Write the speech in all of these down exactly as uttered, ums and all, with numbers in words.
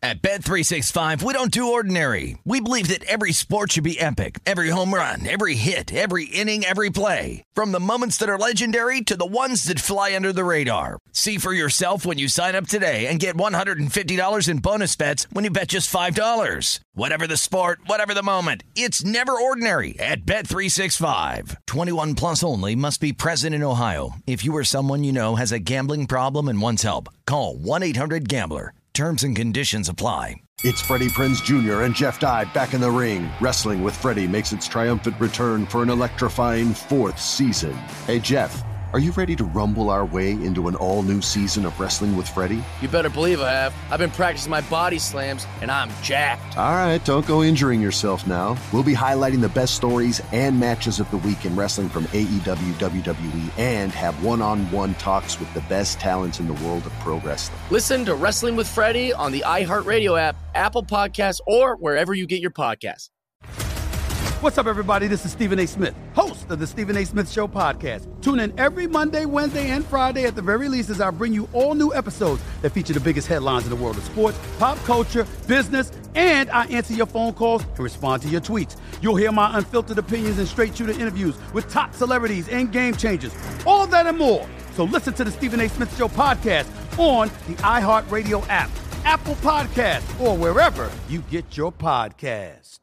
At Bet three sixty-five, we don't do ordinary. We believe that every sport should be epic. Every home run, every hit, every inning, every play. From the moments that are legendary to the ones that fly under the radar. See for yourself when you sign up today and get one hundred fifty dollars in bonus bets when you bet just five dollars. Whatever the sport, whatever the moment, it's never ordinary at Bet three sixty-five. twenty-one plus only. Must be present in Ohio. If you or someone you know has a gambling problem and wants help, call one eight hundred gambler. Terms and conditions apply. It's Freddie Prinze Junior and Jeff Dye back in the ring. Wrestling with Freddie makes its triumphant return for an electrifying fourth season. Hey, Jeff, are you ready to rumble our way into an all-new season of Wrestling with Freddie? You better believe I have. I've been practicing my body slams, and I'm jacked. All right, don't go injuring yourself now. We'll be highlighting the best stories and matches of the week in wrestling from A E W, W W E, and have one-on-one talks with the best talents in the world of pro wrestling. Listen to Wrestling with Freddie on the iHeartRadio app, Apple Podcasts, or wherever you get your podcasts. What's up, everybody? This is Stephen A. Smith, host of the Stephen A. Smith Show podcast. Tune in every Monday, Wednesday, and Friday at the very least as I bring you all new episodes that feature the biggest headlines in the world of sports, pop culture, business, and I answer your phone calls and respond to your tweets. You'll hear my unfiltered opinions and straight-shooter interviews with top celebrities and game changers. All of that and more. So listen to the Stephen A. Smith Show podcast on the iHeartRadio app, Apple Podcasts, or wherever you get your podcast.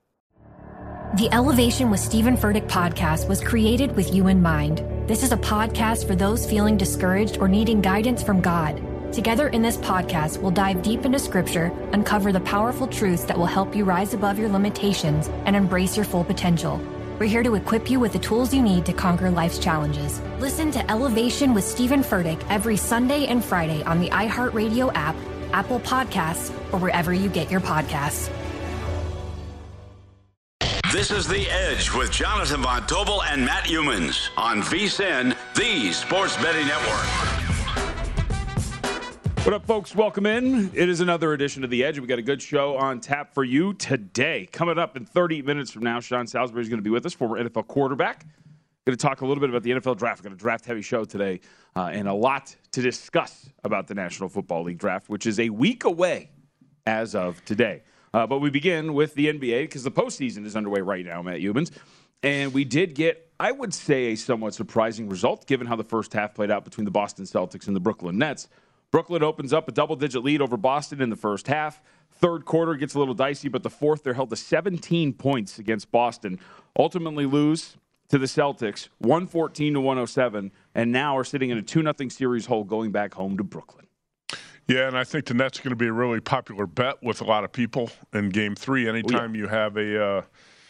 The Elevation with Stephen Furtick podcast was created with you in mind. This is a podcast for those feeling discouraged or needing guidance from God. Together in this podcast, we'll dive deep into Scripture, uncover the powerful truths that will help you rise above your limitations and embrace your full potential. We're here to equip you with the tools you need to conquer life's challenges. Listen to Elevation with Stephen Furtick every Sunday and Friday on the iHeartRadio app, Apple Podcasts, or wherever you get your podcasts. This is The Edge with Jonathan Von Tobel and Matt Humans on V S I N, the Sports Betting Network. What up, folks? Welcome in. It is another edition of The Edge. We got a good show on tap for you today. Coming up in thirty minutes from now, Sean Salisbury is going to be with us, former N F L quarterback. Going to talk a little bit about the N F L draft. We're going to draft-heavy show today, uh, and a lot to discuss about the National Football League draft, which is a week away as of today. Uh, but we begin with the N B A because the postseason is underway right now, Matt Humans. And we did get, I would say, a somewhat surprising result given how the first half played out between the Boston Celtics and the Brooklyn Nets. Brooklyn opens up a double-digit lead over Boston in the first half. Third quarter gets a little dicey, but the fourth, they're held to seventeen points against Boston. Ultimately lose to the Celtics, one fourteen to one oh seven, and now are sitting in a two nothing series hole going back home to Brooklyn. Yeah, and I think the Nets are going to be a really popular bet with a lot of people in Game Three. Anytime oh, yeah. you have a uh,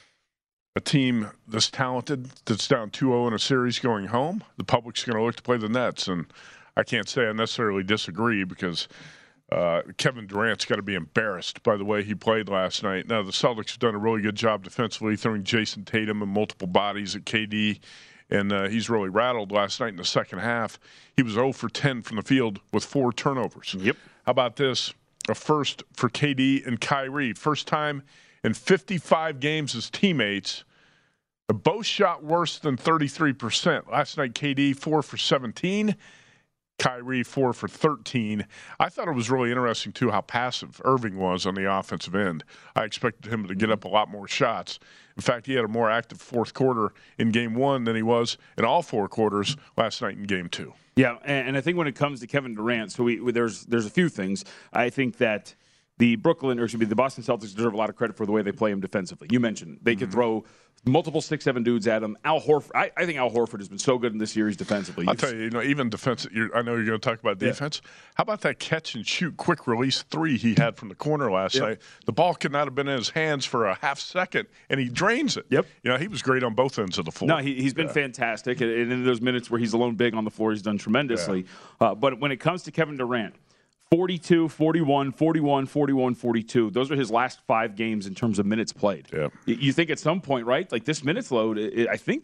a team this talented that's down two oh in a series going home, the public's going to look to play the Nets. And I can't say I necessarily disagree because uh, Kevin Durant's got to be embarrassed by the way he played last night. Now, the Celtics have done a really good job defensively, throwing Jason Tatum and multiple bodies at K D. And uh, he's really rattled last night in the second half. He was oh for ten from the field with four turnovers. Yep. How about this? A first for K D and Kyrie. First time in fifty-five games as teammates. They both shot worse than thirty-three percent. Last night, K D, four for seventeen. Kyrie, four for thirteen. I thought it was really interesting, too, how passive Irving was on the offensive end. I expected him to get up a lot more shots. In fact, he had a more active fourth quarter in Game one than he was in all four quarters last night in Game two. Yeah, and I think when it comes to Kevin Durant, so we, there's there's a few things. I think that the Brooklyn, or excuse me, the Boston Celtics deserve a lot of credit for the way they play him defensively. You mentioned they could mm-hmm. throw multiple six, seven dudes at him. Al Horford, I, I think Al Horford has been so good in this series defensively. I'll tell you, you know, even defense. You're, I know you're going to talk about defense. Yeah. How about that catch and shoot, quick release three he had from the corner last yep. night? The ball could not have been in his hands for a half second, and he drains it. Yep. You know, he was great on both ends of the floor. No, he, he's been yeah. fantastic, and in those minutes where he's alone big on the floor, he's done tremendously. Yeah. Uh, but when it comes to Kevin Durant, forty-two, forty-one, forty-one, forty-one, forty-two. Those are his last five games in terms of minutes played. Yeah. You think at some point, right, like this minutes load, it, I think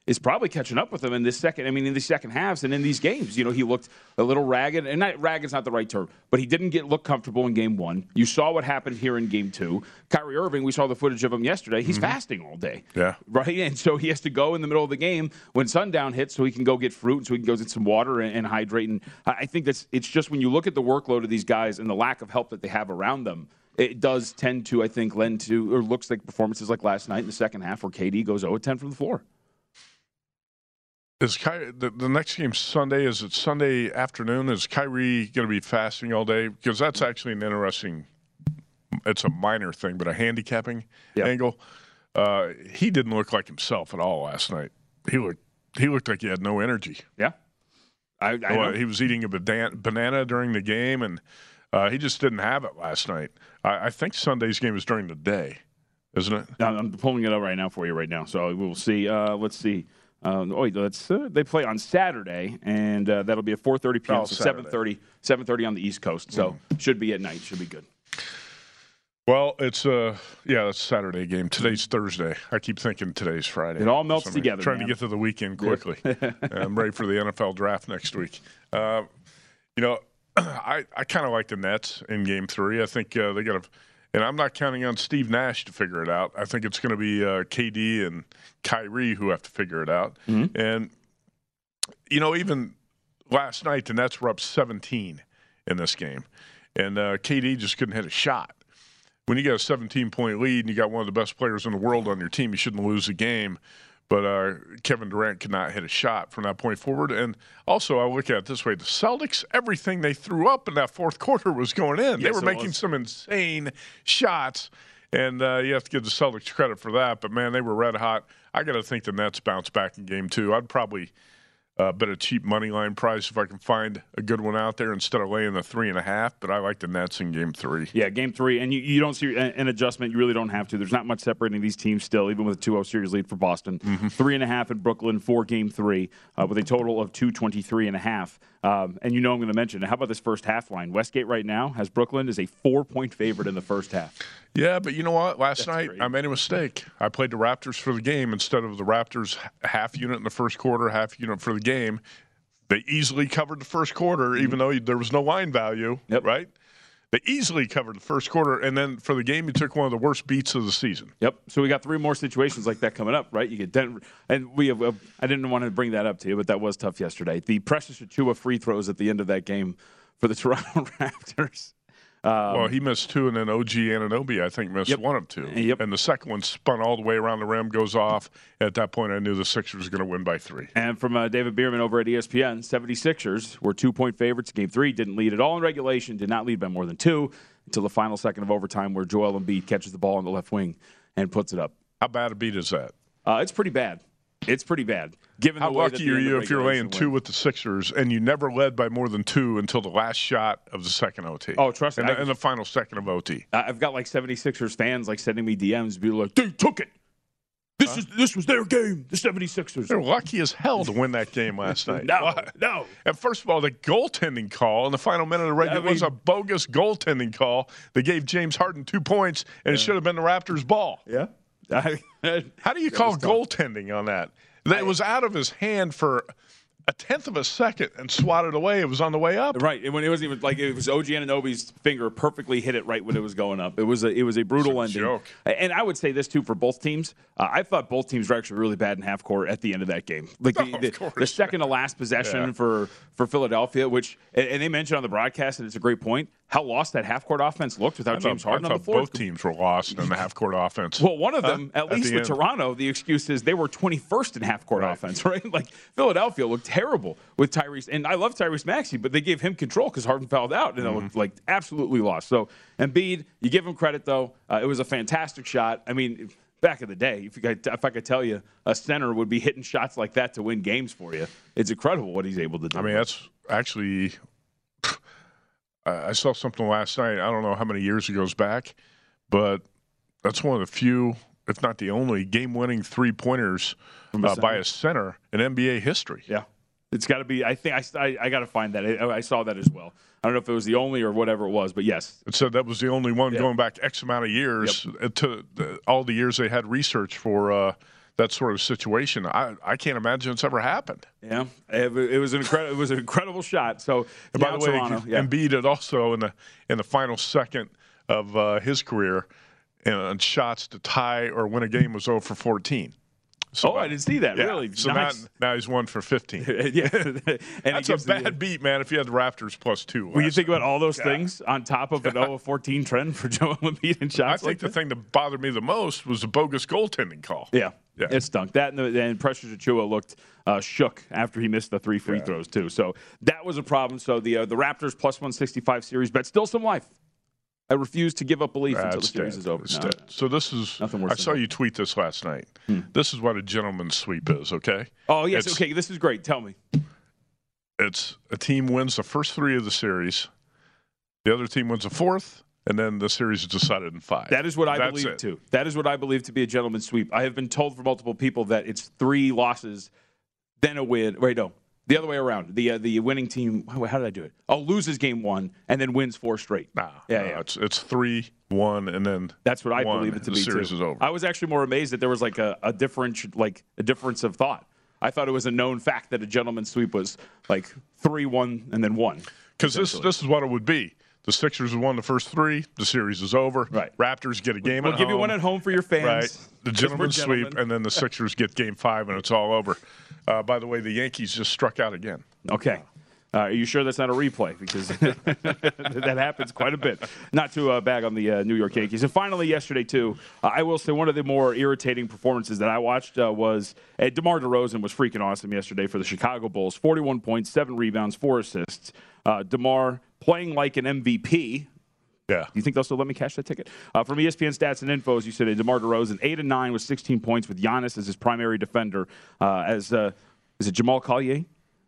is probably catching up with him in this second. I mean, in the second halves and in these games, you know, he looked a little ragged, and not ragged's not the right term, but he didn't get look comfortable in game one. You saw what happened here in game two. Kyrie Irving, we saw the footage of him yesterday. He's mm-hmm. fasting all day, yeah, right, and so he has to go in the middle of the game when sundown hits, so he can go get fruit, and so he can go get some water and, and hydrate. And I think that's it's just when you look at the workload of these guys and the lack of help that they have around them, it does tend to, I think, lend to, or looks like performances like last night in the second half where K D goes zero of ten from the floor. Is Ky- the, the next game Sunday? Is it Sunday afternoon? Is Kyrie going to be fasting all day? Because that's actually an interesting, it's a minor thing, but a handicapping yep. angle. Uh, he didn't look like himself at all last night. He looked, he looked like he had no energy. Yeah. I, I well, he was eating a banana during the game, and uh, he just didn't have it last night. I, I think Sunday's game is during the day, isn't it? I'm pulling it up right now for you right now, so we'll see. Uh, let's see. Um, oh, let's, uh, they play on Saturday, and uh, that'll be at four thirty p.m., oh, so seven thirty, seven thirty on the East Coast, so mm. should be at night. Should be good. Well, it's uh yeah, that's a Saturday game. Today's Thursday. I keep thinking today's Friday. It all melts so together. Trying man. to get to the weekend quickly. I'm ready for the N F L draft next week. Uh, you know, I, I kind of like the Nets in Game Three. I think uh, they got to, and I'm not counting on Steve Nash to figure it out. I think it's going to be uh, K D and Kyrie who have to figure it out. Mm-hmm. And you know, even last night the Nets were up seventeen in this game, and uh, K D just couldn't hit a shot. When you got a seventeen-point lead and you got one of the best players in the world on your team, you shouldn't lose a game. But uh, Kevin Durant could not hit a shot from that point forward. And also, I look at it this way. The Celtics, everything they threw up in that fourth quarter was going in. Yes, they were making was. some insane shots. And uh, you have to give the Celtics credit for that. But, man, they were red hot. I got to think the Nets bounce back in game two. I'd probably – Uh, bet a cheap money line price if I can find a good one out there instead of laying the three and a half. But I like the Nets in game three. Yeah, game three. And you, you don't see an adjustment. You really don't have to. There's not much separating these teams still, even with a two oh series lead for Boston. Mm-hmm. Three and a half in Brooklyn for game three uh, with a total of two twenty-three and a half. Um, and you know I'm going to mention, how about this first half line? Westgate right now has Brooklyn as a four-point favorite in the first half. Yeah, but you know what? Last That's night great. I made a mistake. I played the Raptors for the game instead of the Raptors half unit in the first quarter, half unit for the game. They easily covered the first quarter, mm-hmm. even though there was no line value, yep. right? They easily covered the first quarter, and then for the game, you took one of the worst beats of the season. Yep. So we got three more situations like that coming up, right? You get Denver, and we have. Uh, I didn't want to bring that up to you, but that was tough yesterday. The Precious Achiuwa free throws at the end of that game for the Toronto Raptors. Um, well, he missed two, and then O G Anunoby, I think, missed yep. one of two. Yep. And the second one spun all the way around the rim, goes off. At that point, I knew the Sixers were going to win by three. And from uh, David Bierman over at E S P N, seventy-sixers were two-point favorites. Game three didn't lead at all in regulation, did not lead by more than two until the final second of overtime where Joel Embiid catches the ball on the left wing and puts it up. How bad a beat is that? Uh, it's pretty bad. It's pretty bad. Given How the way lucky that are you if you're laying went. two with the Sixers and you never led by more than two until the last shot of the second O T? Oh, trust me. In the, in the final second of O T. I've got like seventy-sixers fans like sending me D Ms, be like, "They took it. This huh? is this was their game. The seventy-sixers. They're lucky as hell to win that game last night. no, what? no. And first of all, the goaltending call in the final minute of the regular I mean, was a bogus goaltending call. They gave James Harden two points, and yeah. it should have been the Raptors' ball. Yeah. How do you call goaltending on that? It was out of his hand for a tenth of a second and swatted away. It was on the way up. Right. And when it wasn't even like it was O G Anunoby's finger perfectly hit it right when it was going up. It was a it was a brutal it's a ending. Joke. And I would say this too for both teams. Uh, I thought both teams were actually really bad in half court at the end of that game. Like the, oh, the, the second to last possession yeah. for for Philadelphia, which and they mentioned on the broadcast, and it's a great point, how lost that half court offense looked without I James thought, Harden I on the floor. Both teams were lost in the half court offense. Well, one of them, huh? at least at with end. Toronto, the excuse is they were twenty-first in half court right. offense, right? Like Philadelphia looked terrible with Tyrese, and I love Tyrese Maxey, but they gave him control because Harden fouled out, and mm-hmm. it looked like absolutely lost. So Embiid, you give him credit though. Uh, it was a fantastic shot. I mean, back in the day, if, you could, if I could tell you, a center would be hitting shots like that to win games for you. It's incredible what he's able to do. I mean, that's actually. I saw something last night. I don't know how many years it goes back, but that's one of the few, if not the only, game-winning three-pointers uh, by a center in N B A history. Yeah, it's got to be. I think I, I, I got to find that. I, I saw that as well. I don't know if it was the only or whatever it was, but yes. It said that was the only one yeah. going back X amount of years yep. to the, all the years they had research for uh, that sort of situation. I, I can't imagine it's ever happened. Yeah, it, it was an incredible. It was an incredible shot. So, and by the way, Toronto, yeah. Embiid had also in the in the final second of uh, his career, and shots to tie or win a game was zero for fourteen. So, oh, I didn't see that. Yeah. Really? So nice. now, now he's one for fifteen. yeah, and that's a bad the, beat, man. If you had the Raptors plus two, when you think time. about all those yeah. things on top of an zero of fourteen trend for Joel Embiid and shots, I think like the that. thing that bothered me the most was the bogus goaltending call. Yeah, yeah. it stunk. That and, the, and Precious Achiuwa looked uh, shook after he missed the three free yeah. throws too. So that was a problem. So the uh, the Raptors plus one sixty-five series, but still some life. I refuse to give up belief That's until the series dead. is over. No, so this is. nothing worse I saw you tweet this last night. Hmm. This is what a gentleman's sweep is. Okay. Oh yes. It's, okay. This is great. Tell me. It's a team wins the first three of the series, the other team wins the fourth, and then the series is decided in five. That is what I That's believe it. too. That is what I believe to be a gentleman's sweep. I have been told from multiple people that it's three losses, then a win. Wait, no. The other way around. The uh, the winning team, how did I do it? Oh, loses game one and then wins four straight. Nah, yeah, no, yeah. It's it's three, one, and then that's what I one, believe it to the be. Series too. is over. I was actually more amazed that there was like a, a difference, like a difference of thought. I thought it was a known fact that a gentleman's sweep was like three, one, and then one. Because this this is what it would be. The Sixers won the first three. The series is over. Right. Raptors get a game we'll at give home. you one at home for your fans. Right. The gentleman's sweep, and then the Sixers get game five, and it's all over. Uh, by the way, the Yankees just struck out again. Okay. Uh, are you sure that's not a replay? Because that happens quite a bit. Not to uh, bag on the uh, New York Yankees. And finally, yesterday, too, uh, I will say one of the more irritating performances that I watched uh, was uh, DeMar DeRozan was freaking awesome yesterday for the Chicago Bulls. forty-one points, seven rebounds, four assists. Uh, DeMar playing like an M V P. Yeah. You think they'll still let me cash that ticket? Uh, from E S P N Stats and Infos, you said uh, DeMar DeRozan, eight and nine with sixteen points with Giannis as his primary defender. Uh, as uh, Is it Jamal Collier?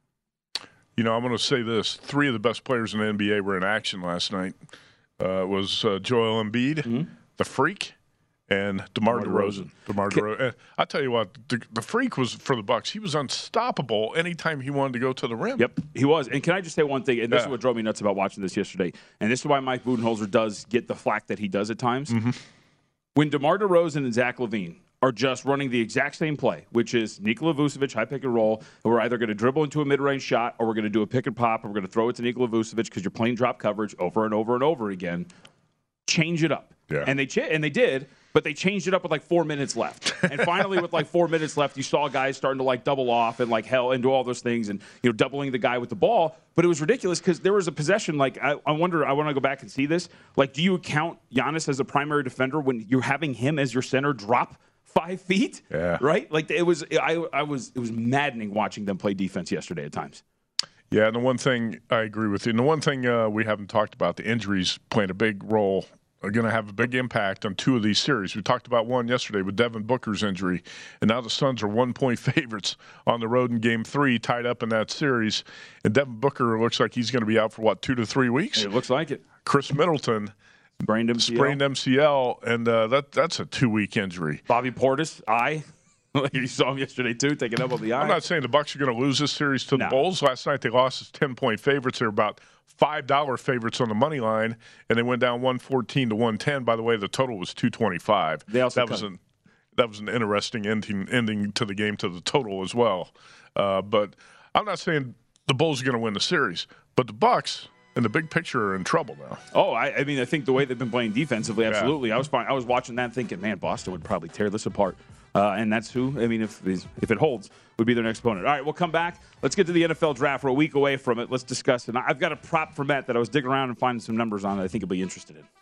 You know, I'm going to say this. Three of the best players in the N B A were in action last night. Uh, was uh, Joel Embiid, mm-hmm. the Freak, and DeMar, DeMar DeRozan. DeMar DeRozan. I tell you what, the, the Freak was for the Bucks. He was unstoppable anytime he wanted to go to the rim. Yep, he was. And can I just say one thing? And this yeah. is what drove me nuts about watching this yesterday. And this is why Mike Budenholzer does get the flack that he does at times. Mm-hmm. When DeMar DeRozan and Zach LaVine are just running the exact same play, which is Nikola Vucevic, high pick and roll, and we're either going to dribble into a mid-range shot or we're going to do a pick and pop, or we're going to throw it to Nikola Vucevic because you're playing drop coverage over and over and over again. Change it up. Yeah. And they ch- and they did, but they changed it up with like four minutes left. And finally, with like four minutes left, you saw guys starting to like double off and like hell and do all those things and, you know, doubling the guy with the ball. But it was ridiculous because there was a possession. Like, I, I wonder, I want to go back and see this. Like, do you count Giannis as a primary defender when you're having him as your center drop five feet? Yeah. Right? Like, it was, I, I was, it was maddening watching them play defense yesterday at times. Yeah, and the one thing I agree with you, and the one thing uh, we haven't talked about, the injuries playing a big role, are going to have a big impact on two of these series. We talked about one yesterday with Devin Booker's injury, and now the Suns are one-point favorites on the road in Game three, tied up in that series. And Devin Booker looks like he's going to be out for, what, two to three weeks? It looks like it. Chris Middleton sprained M C L. Sprained M C L, and uh, that that's a two-week injury. Bobby Portis, eye. You saw him yesterday, too, taking up on the eye. I'm not saying the Bucks are going to lose this series to no. the Bulls. Last night they lost as ten-point favorites. They're about five dollar favorites on the money line, and they went down one fourteen to one ten. By the way, the total was two twenty-five. They also that was an that was an interesting ending ending to the game, to the total as well. Uh, but I'm not saying the Bulls are going to win the series, but the Bucks in the big picture are in trouble now. Oh, I, I mean, I think the way they've been playing defensively, absolutely. Yeah. I was I was watching that thinking, man, Boston would probably tear this apart. Uh, and that's who, I mean, if if it holds, would be their next opponent. All right, we'll come back. Let's get to the N F L draft. We're a week away from it. Let's discuss it. I've got a prop for Matt that I was digging around and finding some numbers on that I think he'll be interested in.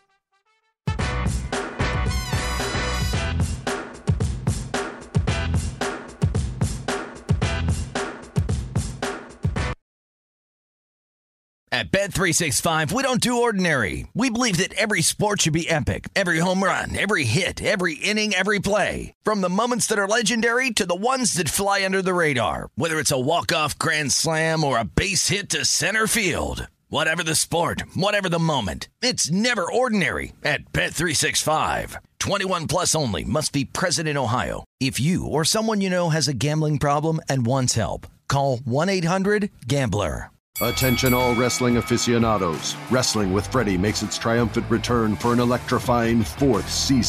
At Bet three sixty-five, we don't do ordinary. We believe that every sport should be epic. Every home run, every hit, every inning, every play. From the moments that are legendary to the ones that fly under the radar. Whether it's a walk-off grand slam or a base hit to center field. Whatever the sport, whatever the moment. It's never ordinary at Bet three sixty-five. twenty-one plus only. Must be present in Ohio. If you or someone you know has a gambling problem and wants help, call one eight hundred gambler. Attention all wrestling aficionados. Wrestling with Freddie makes its triumphant return for an electrifying fourth season.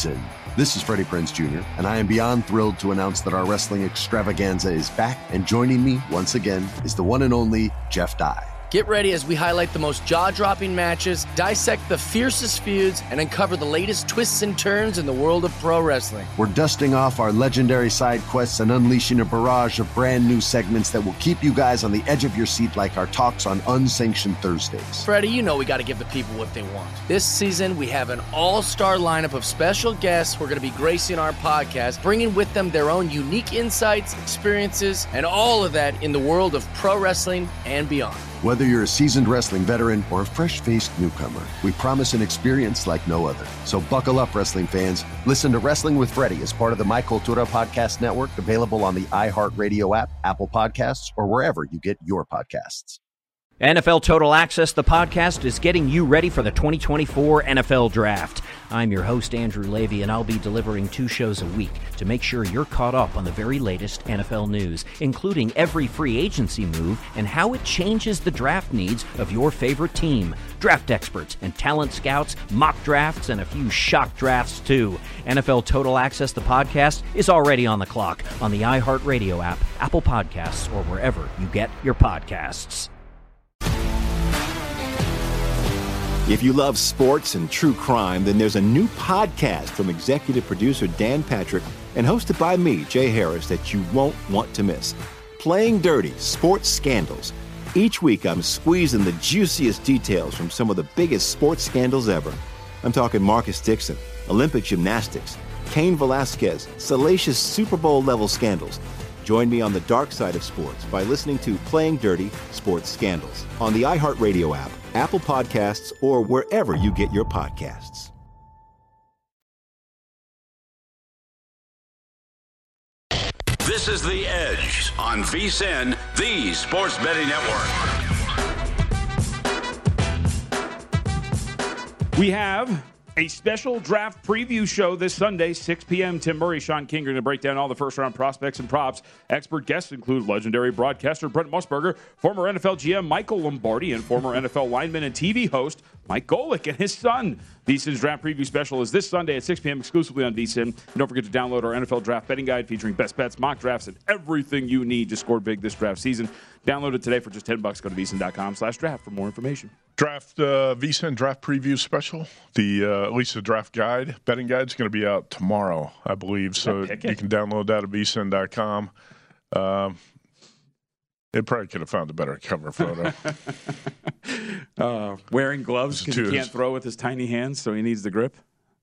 This is Freddie Prinze Junior, and I am beyond thrilled to announce that our wrestling extravaganza is back, and joining me once again is the one and only Jeff Dye. Get ready as we highlight the most jaw-dropping matches, dissect the fiercest feuds, and uncover the latest twists and turns in the world of pro wrestling. We're dusting off our legendary side quests and unleashing a barrage of brand new segments that will keep you guys on the edge of your seat like our talks on Unsanctioned Thursdays. Freddie, you know we got to give the people what they want. This season, we have an all-star lineup of special guests who are going to be gracing our podcast, bringing with them their own unique insights, experiences, and all of that in the world of pro wrestling and beyond. Whether you're a seasoned wrestling veteran or a fresh-faced newcomer, we promise an experience like no other. So buckle up, wrestling fans. Listen to Wrestling with Freddie as part of the My Cultura Podcast Network, available on the iHeartRadio app, Apple Podcasts, or wherever you get your podcasts. N F L Total Access, the podcast, is getting you ready for the twenty twenty-four N F L Draft. I'm your host, Andrew Levy, and I'll be delivering two shows a week to make sure you're caught up on the very latest N F L news, including every free agency move and how it changes the draft needs of your favorite team. Draft experts and talent scouts, mock drafts, and a few shock drafts, too. N F L Total Access, the podcast, is already on the clock on the iHeartRadio app, Apple Podcasts, or wherever you get your podcasts. If you love sports and true crime, then there's a new podcast from executive producer Dan Patrick and hosted by me, Jay Harris, that you won't want to miss. Playing Dirty: Sports Scandals. Each week, I'm squeezing the juiciest details from some of the biggest sports scandals ever. I'm talking Marcus Dixon, Olympic gymnastics, Cain Velasquez, salacious Super Bowl-level scandals. Join me on the dark side of sports by listening to Playing Dirty: Sports Scandals on the iHeartRadio app, Apple Podcasts, or wherever you get your podcasts. This is The Edge on V S I N, the Sports Betting Network. We have a special draft preview show this Sunday, six p.m. Tim Murray, Sean King are going to break down all the first-round prospects and props. Expert guests include legendary broadcaster Brent Musburger, former N F L G M Michael Lombardi, and former N F L lineman and T V host Mike Golick and his son. V S I N's draft preview special is this Sunday at six p.m. exclusively on V S I N. And don't forget to download our N F L draft betting guide featuring best bets, mock drafts, and everything you need to score big this draft season. Download it today for just ten bucks. Go to vsin.com slash draft for more information. Draft uh, V S I N draft preview special. The uh, at least the draft guide, betting guide, is going to be out tomorrow, I believe. So you can download that at v s i n dot com. Um, it probably could have found a better cover photo. uh, wearing gloves because he can't throw with his tiny hands, so he needs the grip.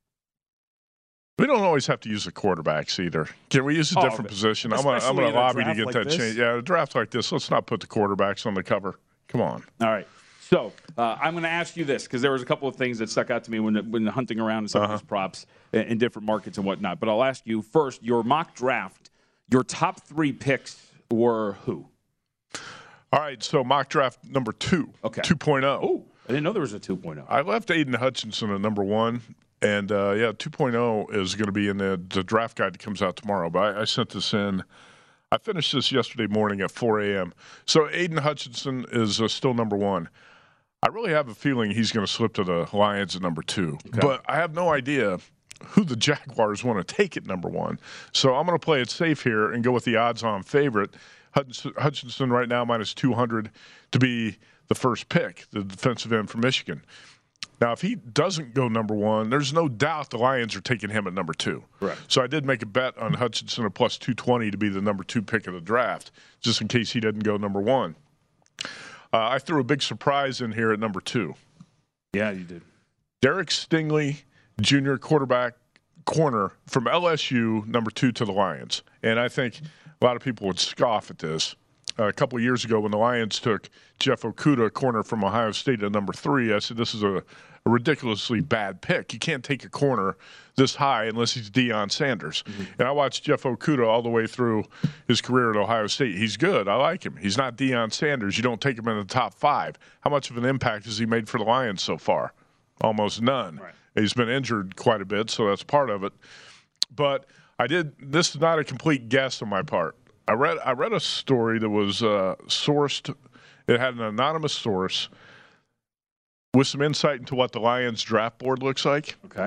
We don't always have to use the quarterbacks either. Can we use a different oh, position? I'm going to lobby to get like that this. change. Yeah, a draft like this, let's not put the quarterbacks on the cover. Come on. All right. So uh, I'm going to ask you this because there was a couple of things that stuck out to me when when hunting around some uh-huh. of these props in, in different markets and whatnot. But I'll ask you first, your mock draft, your top three picks were who? All right, so mock draft number two, okay. two point oh. Oh, I didn't know there was a two point oh. I left Aiden Hutchinson at number one. And, uh, yeah, two point oh is going to be in the, the draft guide that comes out tomorrow. But I, I sent this in. I finished this yesterday morning at four a.m. So Aiden Hutchinson is uh, still number one. I really have a feeling he's going to slip to the Lions at number two. Okay. But I have no idea who the Jaguars want to take at number one. So I'm going to play it safe here and go with the odds-on favorite. Hutchinson, Hutchinson right now minus two hundred to be the first pick, the defensive end from Michigan. Now, if he doesn't go number one, there's no doubt the Lions are taking him at number two. Right. So I did make a bet on Hutchinson at plus two twenty to be the number two pick of the draft, just in case he doesn't go number one. Uh, I threw a big surprise in here at number two. Yeah, you did. Derek Stingley, junior quarterback corner from L S U, number two to the Lions. And I think a lot of people would scoff at this. Uh, a couple of years ago when the Lions took Jeff Okudah, corner from Ohio State, at number three, I said this is a, a ridiculously bad pick. You can't take a corner this high unless he's Deion Sanders. Mm-hmm. And I watched Jeff Okudah all the way through his career at Ohio State. He's good. I like him. He's not Deion Sanders. You don't take him in the top five. How much of an impact has he made for the Lions so far? Almost none. Right. He's been injured quite a bit, so that's part of it. But I did – this is not a complete guess on my part. I read I read a story that was uh, sourced. It had an anonymous source with some insight into what the Lions draft board looks like. Okay.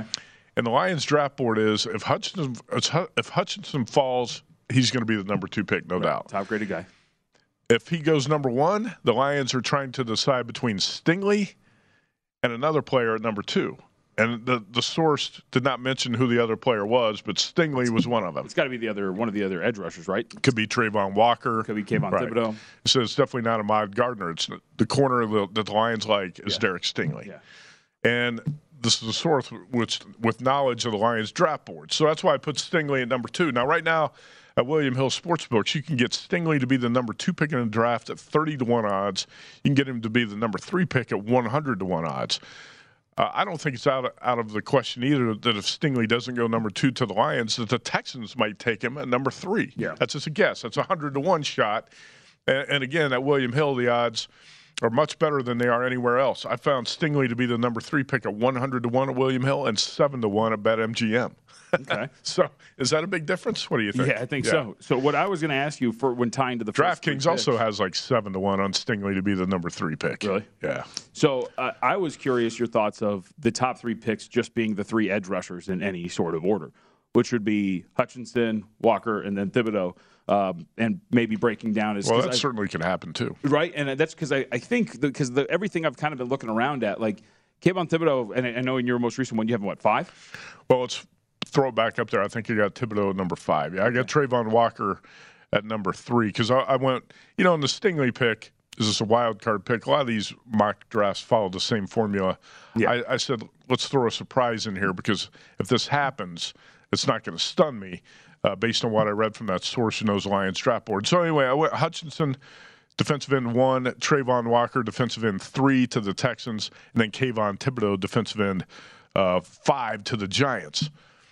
And the Lions draft board is if Hutchinson if Hutchinson falls, he's going to be the number two pick, no right. doubt. Top graded guy. If he goes number one, the Lions are trying to decide between Stingley and another player at number two. And the, the source did not mention who the other player was, but Stingley was one of them. It's got to be the other one of the other edge rushers, right? Could be Trayvon Walker. Could be Kayvon right. Thibodeau. So it's definitely not Ahmad Gardner. It's the corner the, that the Lions like is yeah. Derek Stingley. Yeah. And this is a source with, with knowledge of the Lions draft board. So that's why I put Stingley at number two. Now, right now at William Hill Sportsbooks, you can get Stingley to be the number two pick in the draft at thirty to one odds. You can get him to be the number three pick at one hundred to one odds. Uh, I don't think it's out of, out of the question either that if Stingley doesn't go number two to the Lions, that the Texans might take him at number three. Yeah. That's just a guess. That's a one hundred to one shot. And, and again, at William Hill, the odds are much better than they are anywhere else. I found Stingley to be the number three pick at one hundred to one at William Hill and seven to one at BetMGM. Okay. So is that a big difference? What do you think? Yeah, I think yeah. so. So what I was going to ask you for when tying to the DraftKings also has like seven to one on Stingley to be the number three pick. Really? Yeah. So uh, I was curious your thoughts of the top three picks just being the three edge rushers in any sort of order, which would be Hutchinson, Walker, and then Thibodeau. Um, and maybe breaking down is well, that I, certainly can happen too, right? And that's because I, I think because everything I've kind of been looking around at, like Kayvon Thibodeau, and I know in your most recent one you have him, what, five? Well, let's throw it back up there. I think you got Thibodeau at number five. Yeah, I got Trayvon Walker at number three because I, I went, you know, in the Stingley pick. Is this a wild card pick? A lot of these mock drafts follow the same formula. Yeah. I, I said let's throw a surprise in here because if this happens, it's not going to stun me. Uh, based on what I read from that source who knows Lions draft board. So anyway, I went Hutchinson, defensive end one, Trayvon Walker, defensive end three to the Texans, and then Kayvon Thibodeau, defensive end uh, five to the Giants.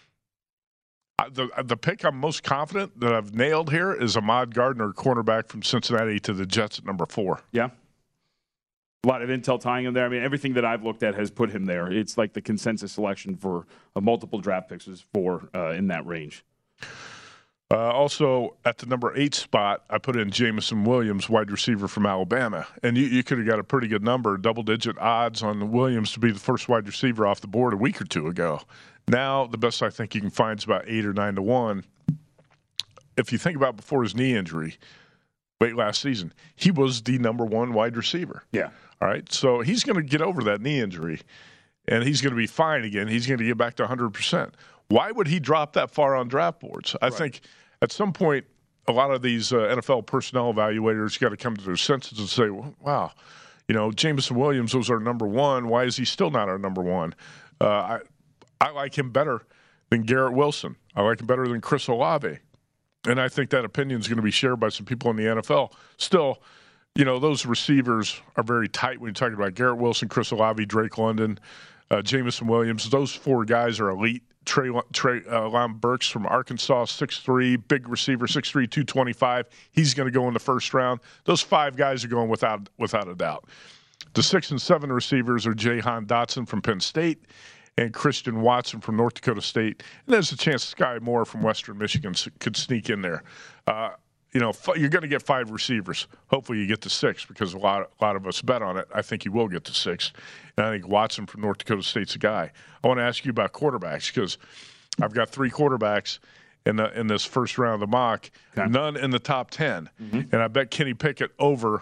Uh, the, the pick I'm most confident that I've nailed here is Ahmad Gardner, cornerback from Cincinnati to the Jets at number four. Yeah. A lot of intel tying him there. I mean, everything that I've looked at has put him there. It's like the consensus selection for uh, multiple draft picks is four uh, in that range. Uh, also, at the number eight spot, I put in Jameson Williams, wide receiver from Alabama. And you, you could have got a pretty good number, double-digit odds on Williams to be the first wide receiver off the board a week or two ago. Now, the best I think you can find is about eight or nine to one. If you think about before his knee injury, late last season, he was the number one wide receiver. Yeah. All right? So he's going to get over that knee injury, and he's going to be fine again. He's going to get back to one hundred percent. Why would he drop that far on draft boards? I right. think at some point, a lot of these uh, N F L personnel evaluators got to come to their senses and say, well, wow, you know, Jameson Williams was our number one. Why is he still not our number one? Uh, I, I like him better than Garrett Wilson. I like him better than Chris Olave. And I think that opinion is going to be shared by some people in the N F L. Still, you know, those receivers are very tight when you're talking about Garrett Wilson, Chris Olave, Drake London, uh, Jameson Williams. Those four guys are elite. Trey, Trey uh, Lon Burks from Arkansas, six three, big receiver, six three, two twenty-five. He's going to go in the first round. Those five guys are going without without a doubt. The six and seven receivers are Jahan Dotson from Penn State and Christian Watson from North Dakota State. And there's a chance Sky Moore from Western Michigan could sneak in there. Uh, you know, you're going to get five receivers. Hopefully you get to six because a lot, a lot of us bet on it. I think you will get to six. And I think Watson from North Dakota State's a guy. I want to ask you about quarterbacks because I've got three quarterbacks in the, in this first round of the mock, okay. None in the top ten. Mm-hmm. And I bet Kenny Pickett over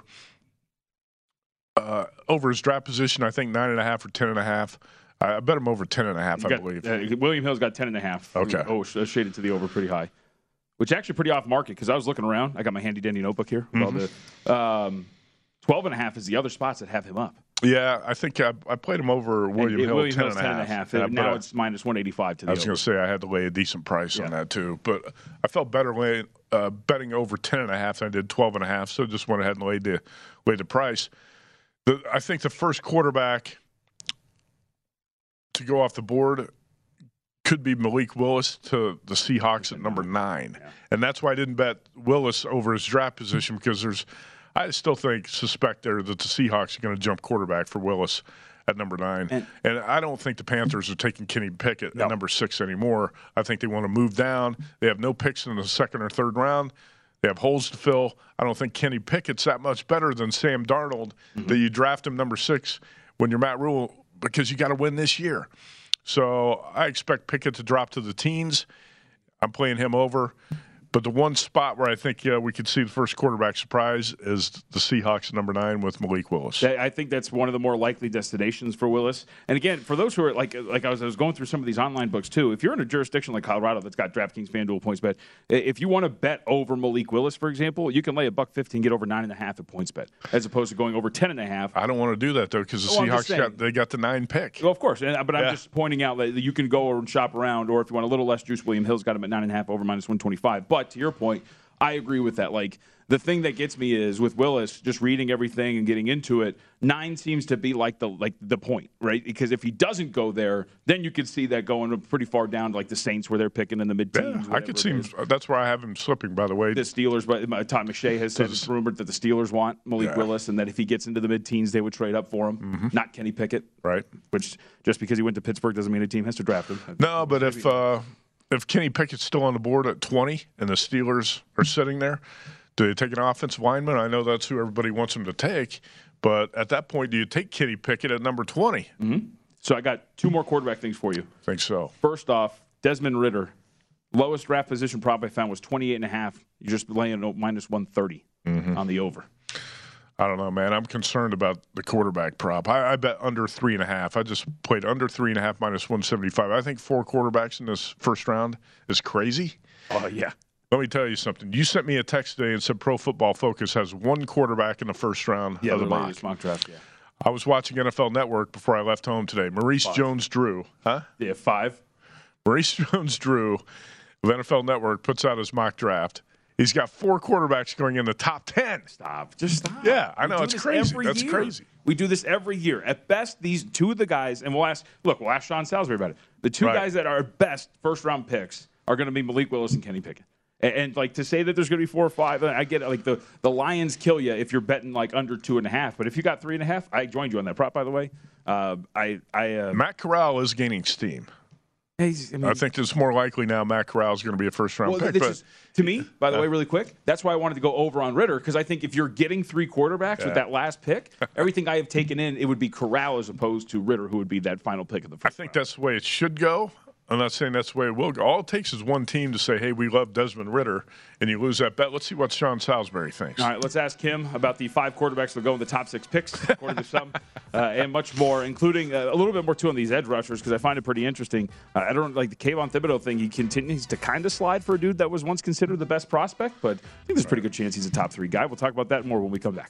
uh, over his draft position, I think nine and a half or ten and a half. I bet him over ten and a half, I got, believe. Uh, William Hill's got ten and a half. Okay. Oh, shaded to the over pretty high. Which actually pretty off market because I was looking around. I got my handy dandy notebook here. With mm-hmm. all the, um, twelve and a half is the other spots that have him up. Yeah, I think I, I played him over William and, Hill William ten, Hill's and ten and a half. Yeah, now it's minus one eighty-five to the I was going to say I had to lay a decent price yeah. on that too. But I felt better laying, uh, betting over ten and a half than I did twelve and a half. So just went ahead and laid the, laid the price. The, I think the first quarterback to go off the board could be Malik Willis to the Seahawks at number nine. Yeah. And that's why I didn't bet Willis over his draft position because there's – I still think, suspect there that the Seahawks are going to jump quarterback for Willis at number nine. And, and I don't think the Panthers are taking Kenny Pickett no. at number six anymore. I think they want to move down. They have no picks in the second or third round. They have holes to fill. I don't think Kenny Pickett's that much better than Sam Darnold mm-hmm. that you draft him number six when you're Matt Rule because you got to win this year. So I expect Pickett to drop to the teens. I'm playing him over. But the one spot where I think uh, we could see the first quarterback surprise is the Seahawks at number nine with Malik Willis. I think that's one of the more likely destinations for Willis. And again, for those who are like, like I was, I was going through some of these online books too. If you're in a jurisdiction like Colorado that's got DraftKings, FanDuel, PointsBet, if you want to bet over Malik Willis, for example, you can lay a buck fifty and get over nine and a half at PointsBet, as opposed to going over ten and a half. I don't want to do that though because the well, Seahawks got they got the nine pick. Well, of course, but I'm yeah. just pointing out that you can go and shop around, or if you want a little less juice, William Hill's got him at nine and a half over minus one twenty-five. But to your point, I agree with that. Like, the thing that gets me is with Willis, just reading everything and getting into it, nine seems to be like the like the point, right? Because if he doesn't go there, then you could see that going pretty far down to like the Saints where they're picking in the mid-teens. Yeah, I could see him. That's where I have him slipping, by the way. The Steelers, but Todd McShay has said it's rumored that the Steelers want Malik yeah. Willis and that if he gets into the mid-teens, they would trade up for him, mm-hmm. not Kenny Pickett. Right. Which, just because he went to Pittsburgh doesn't mean a team has to draft him. No, but if uh, if Kenny Pickett's still on the board at twenty and the Steelers are sitting there, do they take an offensive lineman? I know that's who everybody wants him to take, but at that point, do you take Kenny Pickett at number twenty? Mm-hmm. So I got two more quarterback things for you. I think so. First off, Desmond Ridder. Lowest draft position prop I found was twenty-eight and a half. You're just laying minus one thirty mm-hmm. on the over. I don't know, man. I'm concerned about the quarterback prop. I, I bet under three and a half. I just played under three and a half minus one seventy-five. I think four quarterbacks in this first round is crazy. Oh, yeah. Let me tell you something. You sent me a text today and said Pro Football Focus has one quarterback in the first round yeah, of the the mock. mock draft. Yeah. I was watching N F L Network before I left home today. Maurice five. Jones-Drew. Huh? Yeah, five. Maurice Jones-Drew of N F L Network puts out his mock draft. He's got four quarterbacks going in the top ten. Stop. Just stop. Yeah, I know. We It's crazy. That's year. crazy. We do this every year. At best, these two of the guys, and we'll ask, look, we'll ask Sean Salisbury about it. The two Right. guys that are best first-round picks are going to be Malik Willis and Kenny Pickett. And, and, like, to say that there's going to be four or five, I get it. Like, the, the Lions kill you if you're betting, like, under two and a half. But if you got three and a half, I joined you on that prop, by the way. Uh, I, I uh, Matt Corral is gaining steam. I, mean, I think it's more likely now Matt Corral is going to be a first-round well, pick. This but, is, to me, by the uh, way, really quick, that's why I wanted to go over on Ridder, because I think if you're getting three quarterbacks yeah. with that last pick, everything I have taken in, it would be Corral as opposed to Ridder, who would be that final pick of the first I think round. that's the way it should go. I'm not saying that's the way it will go. All it takes is one team to say, hey, we love Desmond Ridder, and you lose that bet. Let's see what Sean Salisbury thinks. All right, let's ask him about the five quarterbacks that go in the top six picks, according to some, uh, and much more, including uh, a little bit more, too, on these edge rushers, because I find it pretty interesting. Uh, I don't like the Kayvon Thibodeau thing. He continues to kind of slide for a dude that was once considered the best prospect, but I think there's a pretty good chance he's a top three guy. We'll talk about that more when we come back.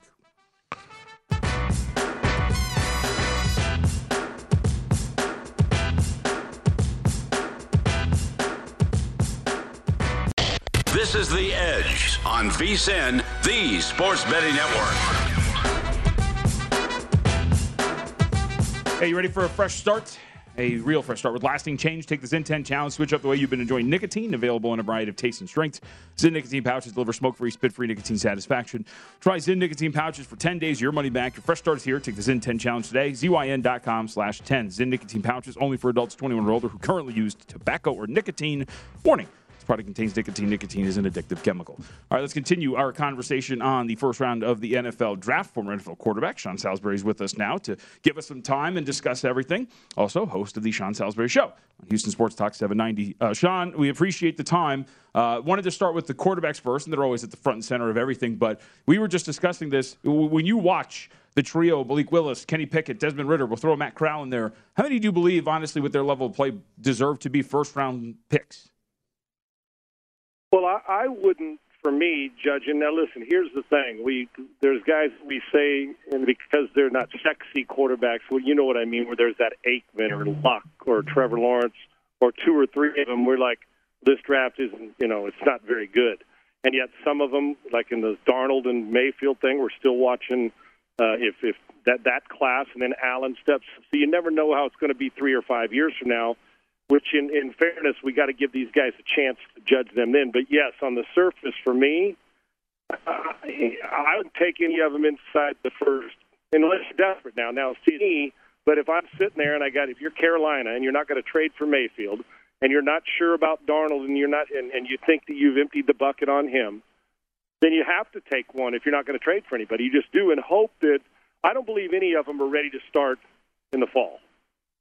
This is The Edge on V S I N, the Sports Betting Network. Hey, you ready for a fresh start? A real fresh start with lasting change. Take the Zyn ten challenge. Switch up the way you've been enjoying nicotine. Available in a variety of tastes and strengths. Zyn nicotine pouches deliver smoke-free, spit-free nicotine satisfaction. Try Zyn nicotine pouches for ten days. Your money back. Your fresh start is here. Take the Zyn ten challenge today. zyn.com slash 10. Zyn nicotine pouches only for adults twenty-one or older who currently use tobacco or nicotine. Warning. Product contains nicotine. Nicotine is an addictive chemical. All right, let's continue our conversation on the first round of the N F L draft. Former N F L quarterback Sean Salisbury is with us now to give us some time and discuss everything. Also, host of the Sean Salisbury Show on Houston Sports Talk seven ninety. Uh, Sean, we appreciate the time. Uh, wanted to start with the quarterbacks first, and they're always at the front and center of everything. But we were just discussing this. When you watch the trio, Malik Willis, Kenny Pickett, Desmond Ridder, we'll throw Matt Corral in there. How many do you believe, honestly, with their level of play, deserve to be first-round picks? Well, I, I wouldn't, for me, judging. Now, listen, here's the thing. We There's guys we say, and because they're not sexy quarterbacks, well, you know what I mean, where there's that Aikman or Luck or Trevor Lawrence or two or three of them, we're like, this draft isn't, you know, it's not very good. And yet some of them, like in the Darnold and Mayfield thing, we're still watching uh, if, if that, that class, and then Allen steps. So you never know how it's going to be three or five years from now. Which, in, in fairness, we got to give these guys a chance to judge them then. But, yes, on the surface, for me, uh, I would take any of them inside the first, unless you're desperate now. Now, see me, but if I'm sitting there and I got, if you're Carolina and you're not going to trade for Mayfield and you're not sure about Darnold and you're not, and, and you think that you've emptied the bucket on him, then you have to take one if you're not going to trade for anybody. You just do and hope that, I don't believe any of them are ready to start in the fall.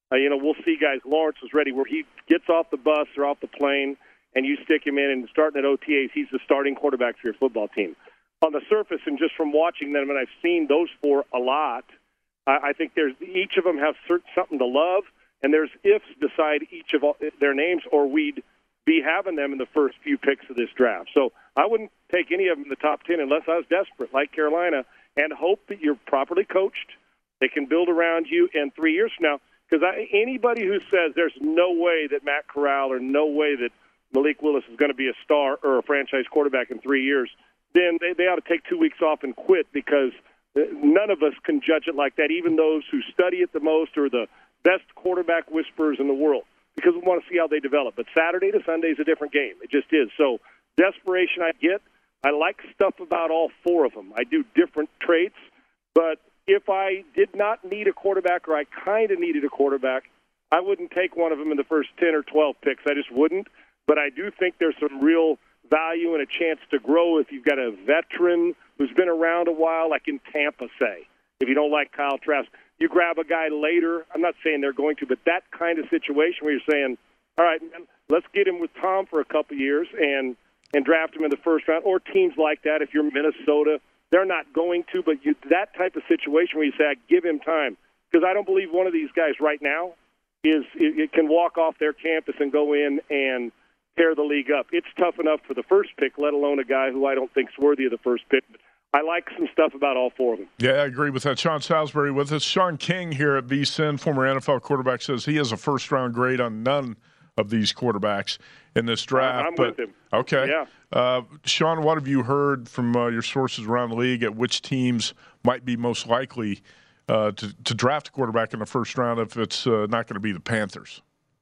Uh, you know, we'll see guys. Lawrence was ready where he gets off the bus or off the plane, and you stick him in, and starting at O T As, he's the starting quarterback for your football team. On the surface, and just from watching them, and I've seen those four a lot, I, I think there's each of them have certain, something to love, and there's ifs beside each of all, their names, or we'd be having them in the first few picks of this draft. So I wouldn't take any of them in the top ten unless I was desperate, like Carolina, and hope that you're properly coached. They can build around you in three years from now. Because anybody who says there's no way that Matt Corral or no way that Malik Willis is going to be a star or a franchise quarterback in three years, then they, they ought to take two weeks off and quit, because none of us can judge it like that, even those who study it the most or the best quarterback whisperers in the world, because we want to see how they develop. But Saturday to Sunday is a different game. It just is. So desperation I get. I like stuff about all four of them. I do different traits, but if I did not need a quarterback, or I kind of needed a quarterback, I wouldn't take one of them in the first ten or twelve picks. I just wouldn't. But I do think there's some real value and a chance to grow if you've got a veteran who's been around a while, like in Tampa, say. If you don't like Kyle Trask, you grab a guy later. I'm not saying they're going to, but that kind of situation where you're saying, all right, man, let's get him with Tom for a couple years and, and draft him in the first round, or teams like that. If you're Minnesota, they're not going to, but you, that type of situation where you say, I give him time. Because I don't believe one of these guys right now is it, it can walk off their campus and go in and tear the league up. It's tough enough for the first pick, let alone a guy who I don't think is worthy of the first pick. But I like some stuff about all four of them. Yeah, I agree with that. Sean Salisbury with us. Sean King here at V S I N, former N F L quarterback, says he has a first-round grade on none of these quarterbacks in this draft. I'm but, with him. Okay. Yeah. Uh, Sean, what have you heard from uh, your sources around the league at which teams might be most likely uh, to, to draft a quarterback in the first round if it's uh, not going to be the Panthers?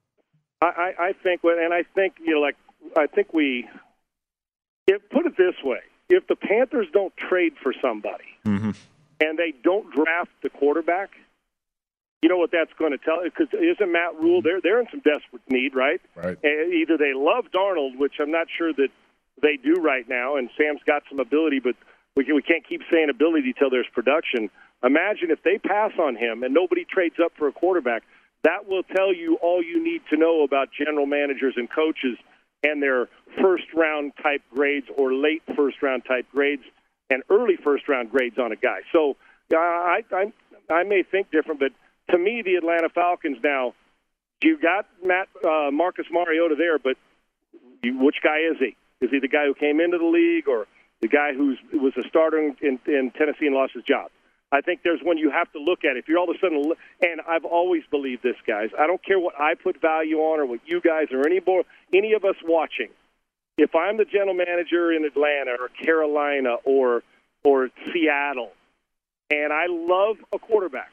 I, I, I think, and I think, you know, like, I think we if, put it this way. If the Panthers don't trade for somebody mm-hmm. and they don't draft the quarterback, you know what that's going to tell? Because isn't Matt Rule, they're, they're in some desperate need, right? Right. And either they love Darnold, which I'm not sure that they do right now, and Sam's got some ability, but we, can, we can't keep saying ability till there's production. Imagine if they pass on him and nobody trades up for a quarterback. That will tell you all you need to know about general managers and coaches and their first-round type grades or late first-round type grades and early first-round grades on a guy. So uh, I, I I may think different, but to me, the Atlanta Falcons now, you got Matt uh, Marcus Mariota there, but you, which guy is he? Is he the guy who came into the league or the guy who was a starter in, in Tennessee and lost his job? I think there's one you have to look at. If you're all of a sudden, and I've always believed this, guys. I don't care what I put value on or what you guys or any more, any of us watching. If I'm the general manager in Atlanta or Carolina or or Seattle, and I love a quarterback,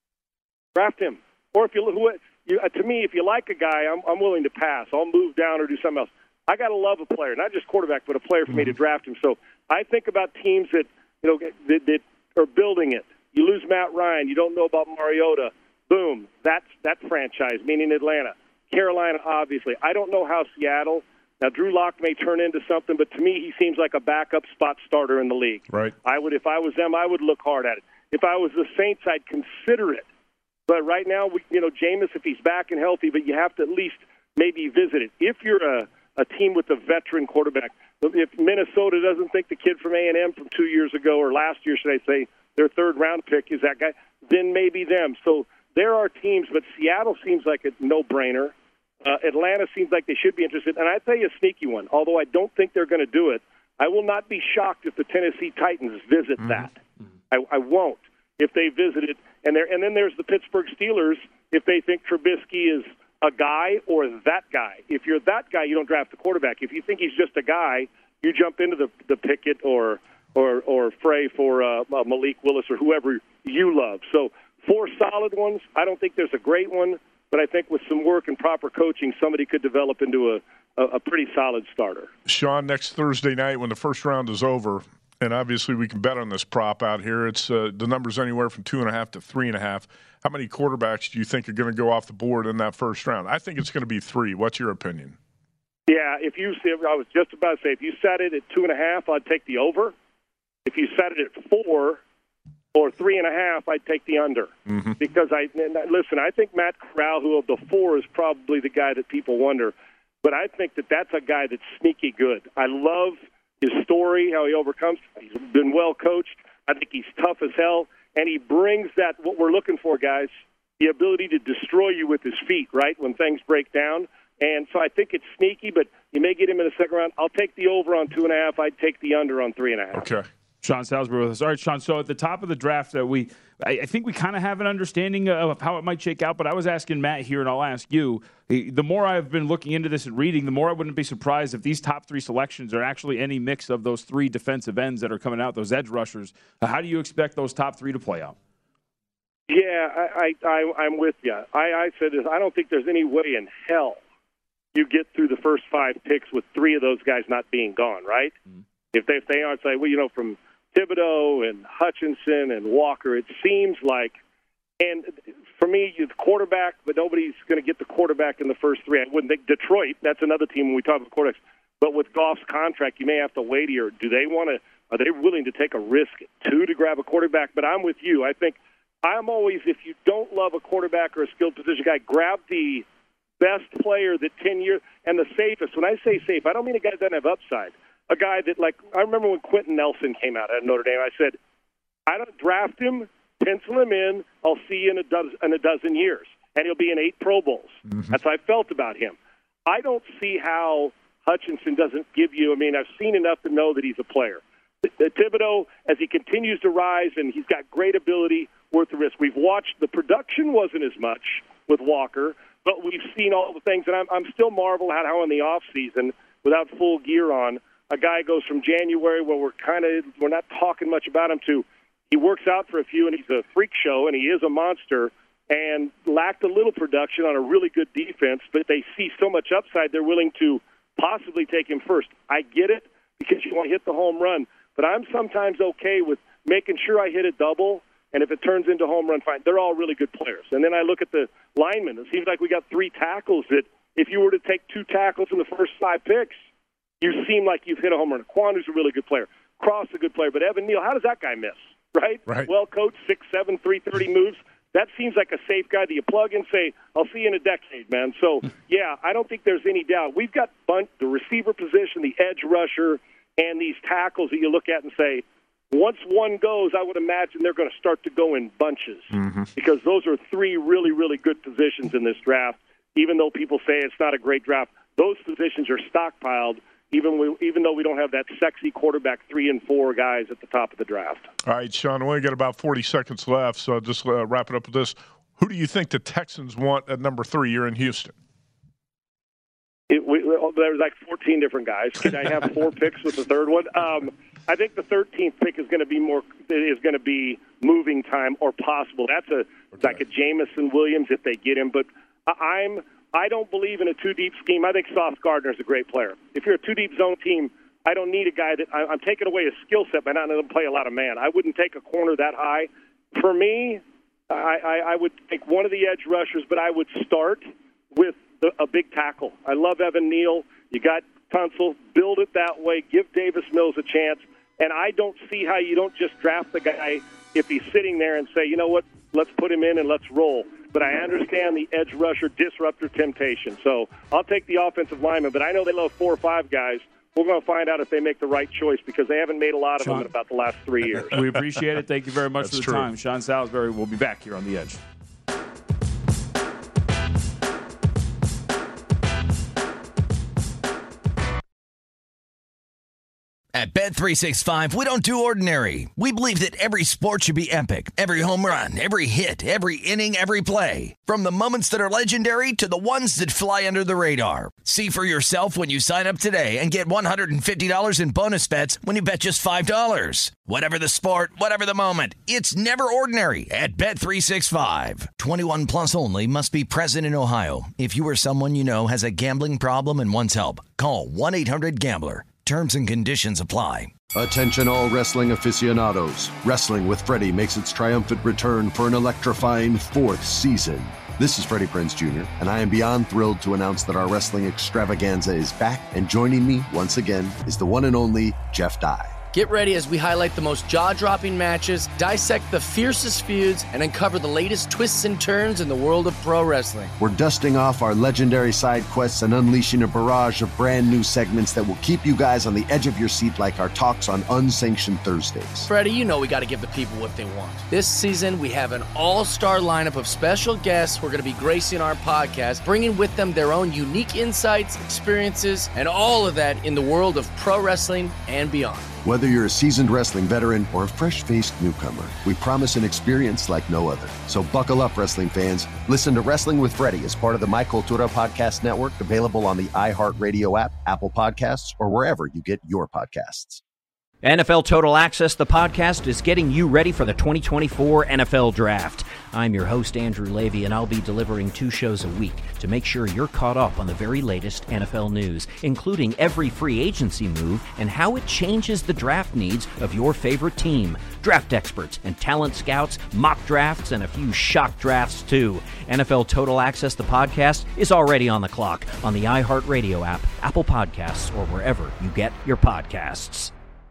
draft him. Or if you, who, you to me, if you like a guy, I'm, I'm willing to pass. I'll move down or do something else. I got to love a player, not just quarterback, but a player for me to draft him. So I think about teams that you know that, that are building it. You lose Matt Ryan, you don't know about Mariota. Boom, that's that franchise, meaning Atlanta. Carolina, obviously. I don't know how Seattle. Now, Drew Lock may turn into something, but to me, he seems like a backup spot starter in the league. Right. I would, if I was them, I would look hard at it. If I was the Saints, I'd consider it. But right now, we, you know, Jameis, if he's back and healthy, but you have to at least maybe visit it. If you're a, a team with a veteran quarterback, if Minnesota doesn't think the kid from A and M from two years ago, or last year, should I say, their third-round pick is that guy, then maybe them. So there are teams, but Seattle seems like a no-brainer. Uh, Atlanta seems like they should be interested. And I tell you a sneaky one, although I don't think they're going to do it, I will not be shocked if the Tennessee Titans visit mm-hmm. that. I, I won't if they visit it. And, there, and then there's the Pittsburgh Steelers if they think Trubisky is a guy or that guy. If you're that guy, you don't draft the quarterback. If you think he's just a guy, you jump into the, the Pickett or or, or Frey for uh, Malik Willis or whoever you love. So four solid ones. I don't think there's a great one, but I think with some work and proper coaching, somebody could develop into a, a, a pretty solid starter. Sean, next Thursday night when the first round is over, and obviously we can bet on this prop out here, it's uh, the number's anywhere from two and a half to three and a half. How many quarterbacks do you think are going to go off the board in that first round? I think it's going to be three. What's your opinion? Yeah, if you, I was just about to say, if you set it at two and a half, I'd take the over. If you set it at four, or three and a half, I'd take the under. Mm-hmm. Because, I listen, I think Matt Corral, who of the four is probably the guy that people wonder, but I think that that's a guy that's sneaky good. I love his story, how he overcomes. He's been well coached. I think he's tough as hell, and he brings that, what we're looking for, guys, the ability to destroy you with his feet, right, when things break down. And so I think it's sneaky, but you may get him in the second round. I'll take the over on two and a half. I'd take the under on three and a half. Okay. Sean Salisbury with us. All right, Sean, so at the top of the draft, uh, we I, I think we kind of have an understanding of how it might shake out, but I was asking Matt here, and I'll ask you. The more I've been looking into this and reading, the more I wouldn't be surprised if these top three selections are actually any mix of those three defensive ends that are coming out, those edge rushers. Uh, how do you expect those top three to play out? Yeah, I, I, I, I'm with you. I, I said this. I don't think there's any way in hell you get through the first five picks with three of those guys not being gone, right? Mm-hmm. If they if they aren't, say, well, you know, from Thibodeau and Hutchinson and Walker, it seems like, and for me, the quarterback, but nobody's going to get the quarterback in the first three. I wouldn't think Detroit, that's another team when we talk about quarterbacks. But with Goff's contract, you may have to wait here. Do they want to, are they willing to take a risk, too, to grab a quarterback? But I'm with you. I think I'm always, if you don't love a quarterback or a skilled position guy, grab the best player that ten years, and the safest. When I say safe, I don't mean a guy that doesn't have upside. A guy that, like, I remember when Quentin Nelson came out at Notre Dame, I said, I don't draft him, pencil him in, I'll see you in a dozen, in a dozen years. And he'll be in eight Pro Bowls. Mm-hmm. That's how I felt about him. I don't see how Hutchinson doesn't give you, I mean, I've seen enough to know that he's a player. Thibodeau, as he continues to rise, and he's got great ability, worth the risk. We've watched, the production wasn't as much with Walker, but we've seen all the things, and I'm, I'm still marveled at how in the offseason, without full gear on, a guy goes from January where we're kind of, we're not talking much about him to he works out for a few and he's a freak show and he is a monster and lacked a little production on a really good defense, but they see so much upside they're willing to possibly take him first. I get it because you want to hit the home run, but I'm sometimes okay with making sure I hit a double, and if it turns into home run, fine. They're all really good players. And then I look at the linemen. It seems like we got three tackles that if you were to take two tackles in the first five picks, you seem like you've hit a home run. Quandu's a really good player. Cross a good player. But Evan Neal, how does that guy miss, right? Right. Well coached, six seven, three thirty moves. That seems like a safe guy that you plug and say, I'll see you in a decade, man. So, yeah, I don't think there's any doubt. We've got bunt, the receiver position, the edge rusher, and these tackles that you look at and say, once one goes, I would imagine they're going to start to go in bunches mm-hmm. because those are three really, really good positions in this draft. Even though people say it's not a great draft, those positions are stockpiled, even we, even though we don't have that sexy quarterback three and four guys at the top of the draft. All right, Sean, we only got about forty seconds left, so I'll just uh, wrap it up with this. Who do you think the Texans want at number three? You're in Houston. It, we, there's like fourteen different guys. Can I have four picks with the third one? Um, I think the thirteenth pick is going to be more is going to be moving time or possible. That's a okay. like a Jameson Williams if they get him. But I'm I don't believe in a two deep scheme. I think Sauce Gardner is a great player. If you're a two deep zone team, I don't need a guy that I, I'm taking away his skill set by not letting him play a lot of man. I wouldn't take a corner that high. For me, I, I, I would take one of the edge rushers, but I would start with the, a big tackle. I love Evan Neal. You got Tunsil. Build it that way. Give Davis Mills a chance. And I don't see how you don't just draft the guy if he's sitting there and say, you know what, let's put him in and let's roll. But I understand the edge rusher disruptor temptation. So I'll take the offensive lineman, but I know they love four or five guys. We're going to find out if they make the right choice because they haven't made a lot of Sean, them in about the last three years. We appreciate it. Thank you very much That's for the true. time. Sean Salisbury will be back here on The Edge. At Bet three sixty-five, we don't do ordinary. We believe that every sport should be epic. Every home run, every hit, every inning, every play. From the moments that are legendary to the ones that fly under the radar. See for yourself when you sign up today and get one hundred fifty dollars in bonus bets when you bet just five dollars. Whatever the sport, whatever the moment, it's never ordinary at Bet three sixty-five. twenty-one plus only. Must be present in Ohio. If you or someone you know has a gambling problem and wants help, call one eight hundred gambler. Terms and conditions apply. Attention all wrestling aficionados. Wrestling with Freddie makes its triumphant return for an electrifying fourth season. This is Freddie Prinze Junior, and I am beyond thrilled to announce that our wrestling extravaganza is back, and joining me once again is the one and only Jeff Dye. Get ready as we highlight the most jaw-dropping matches, dissect the fiercest feuds, and uncover the latest twists and turns in the world of pro wrestling. We're dusting off our legendary side quests and unleashing a barrage of brand new segments that will keep you guys on the edge of your seat like our talks on Unsanctioned Thursdays. Freddie, you know we got to give the people what they want. This season, we have an all-star lineup of special guests who are going to be gracing our podcast, bringing with them their own unique insights, experiences, and all of that in the world of pro wrestling and beyond. Whether you're a seasoned wrestling veteran or a fresh-faced newcomer, we promise an experience like no other. So buckle up, wrestling fans. Listen to Wrestling with Freddie as part of the My Cultura Podcast Network, available on the iHeartRadio app, Apple Podcasts, or wherever you get your podcasts. N F L Total Access, the podcast, is getting you ready for the twenty twenty-four N F L Draft. I'm your host, Andrew Levy, and I'll be delivering two shows a week to make sure you're caught up on the very latest N F L news, including every free agency move and how it changes the draft needs of your favorite team. Draft experts and talent scouts, mock drafts, and a few shock drafts, too. N F L Total Access, the podcast, is already on the clock on the iHeartRadio app, Apple Podcasts, or wherever you get your podcasts.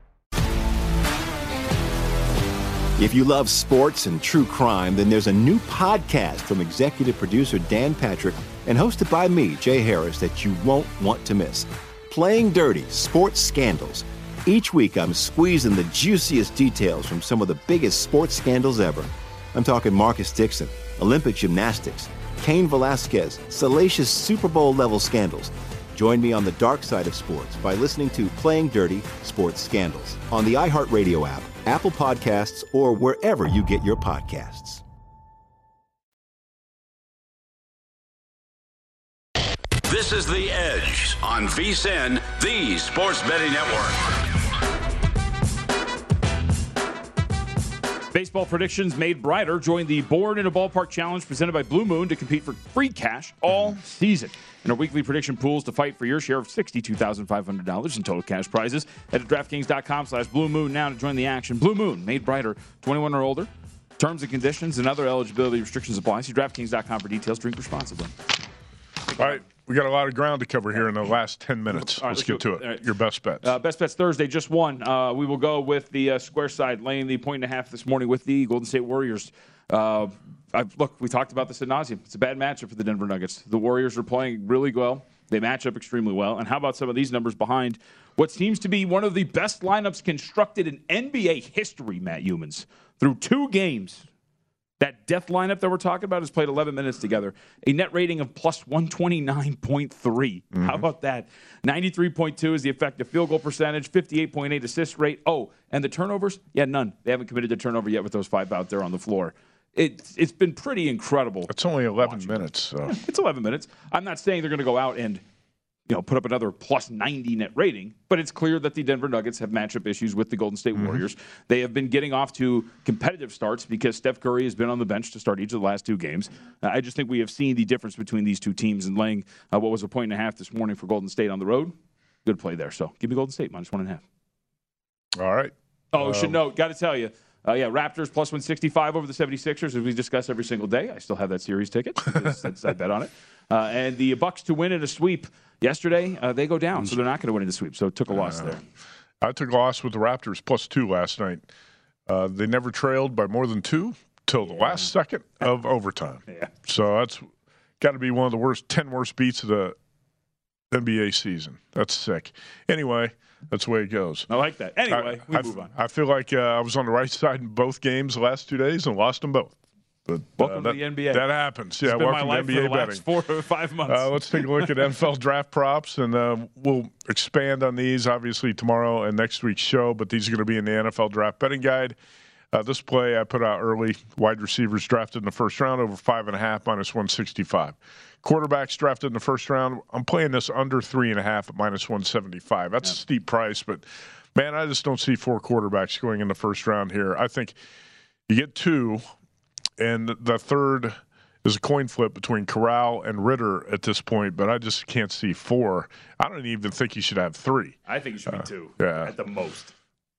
If you love sports and true crime, then there's a new podcast from executive producer Dan Patrick and hosted by me, Jay Harris, that you won't want to miss. Playing Dirty: Sports Scandals. Each week, I'm squeezing the juiciest details from some of the biggest sports scandals ever. I'm talking Marcus Dixon, Olympic gymnastics, Cain Velasquez, salacious Super Bowl-level scandals. Join me on the dark side of sports by listening to Playing Dirty: Sports Scandals on the iHeartRadio app, Apple Podcasts, or wherever you get your podcasts. This is The Edge on V S I N, the Sports Betting Network. Baseball predictions made brighter. Join the Born in a Ballpark Challenge presented by Blue Moon to compete for free cash all season. And our weekly prediction pools to fight for your share of sixty-two thousand five hundred dollars in total cash prizes. Head to DraftKings.com slash Blue Moon now to join the action. Blue Moon, made brighter, twenty-one or older. Terms and conditions and other eligibility restrictions apply. See DraftKings dot com for details. Drink responsibly. All right. We got a lot of ground to cover here in the last ten minutes. Right, let's, let's get to it. Right. Your best bets. Uh, best bets Thursday, just one. Uh, we will go with the uh, square side, laying the point and a half this morning with the Golden State Warriors. Uh, I've, look, we talked about this ad nauseum. It's a bad matchup for the Denver Nuggets. The Warriors are playing really well. They match up extremely well. And how about some of these numbers behind what seems to be one of the best lineups constructed in N B A history, Matt Humans, through two games. That death lineup that we're talking about has played eleven minutes together. A net rating of plus one twenty-nine point three. Mm-hmm. How about that? ninety-three point two is the effective field goal percentage, fifty-eight point eight assist rate. Oh, and the turnovers? Yeah, none. They haven't committed to turnover yet with those five out there on the floor. It's It's been pretty incredible. It's only eleven minutes. So. Yeah, it's eleven minutes. I'm not saying they're going to go out and you know, put up another plus ninety net rating, but it's clear that the Denver Nuggets have matchup issues with the Golden State mm-hmm. Warriors. They have been getting off to competitive starts because Steph Curry has been on the bench to start each of the last two games. Uh, I just think we have seen the difference between these two teams and laying uh, what was a point and a half this morning for Golden State on the road. Good play there. So give me Golden State minus one and a half. All right. Oh, um, should note, got to tell you, Uh, yeah, Raptors plus one sixty-five over the seventy-sixers, as we discuss every single day. I still have that series ticket. I bet on it. Uh, and the Bucks to win in a sweep yesterday, uh, they go down, so they're not going to win in the sweep. So it took a loss uh, there. I took a loss with the Raptors plus two last night. Uh, they never trailed by more than two till the yeah. last second of overtime. Yeah. So that's got to be one of the worst, ten worst beats of the N B A season. That's sick. Anyway. That's the way it goes. I like that. Anyway, I, we I, move on. I feel like uh, I was on the right side in both games the last two days and lost them both. But welcome uh, that, to the N B A. That happens. Yeah, it's been welcome my life to N B A for the betting. Last four or five months. Uh, let's take a look at N F L draft props, and uh, we'll expand on these obviously tomorrow and next week's show. But these are going to be in the N F L draft betting guide. Uh, this play I put out early: wide receivers drafted in the first round over five and a half minus one sixty-five. Quarterbacks drafted in the first round. I'm playing this under three and a half at minus one seventy-five. That's yeah. a steep price, but man, I just don't see four quarterbacks going in the first round here. I think you get two, and the third is a coin flip between Corral and Ritter at this point, but I just can't see four. I don't even think you should have three. I think it should uh, be two yeah. at the most.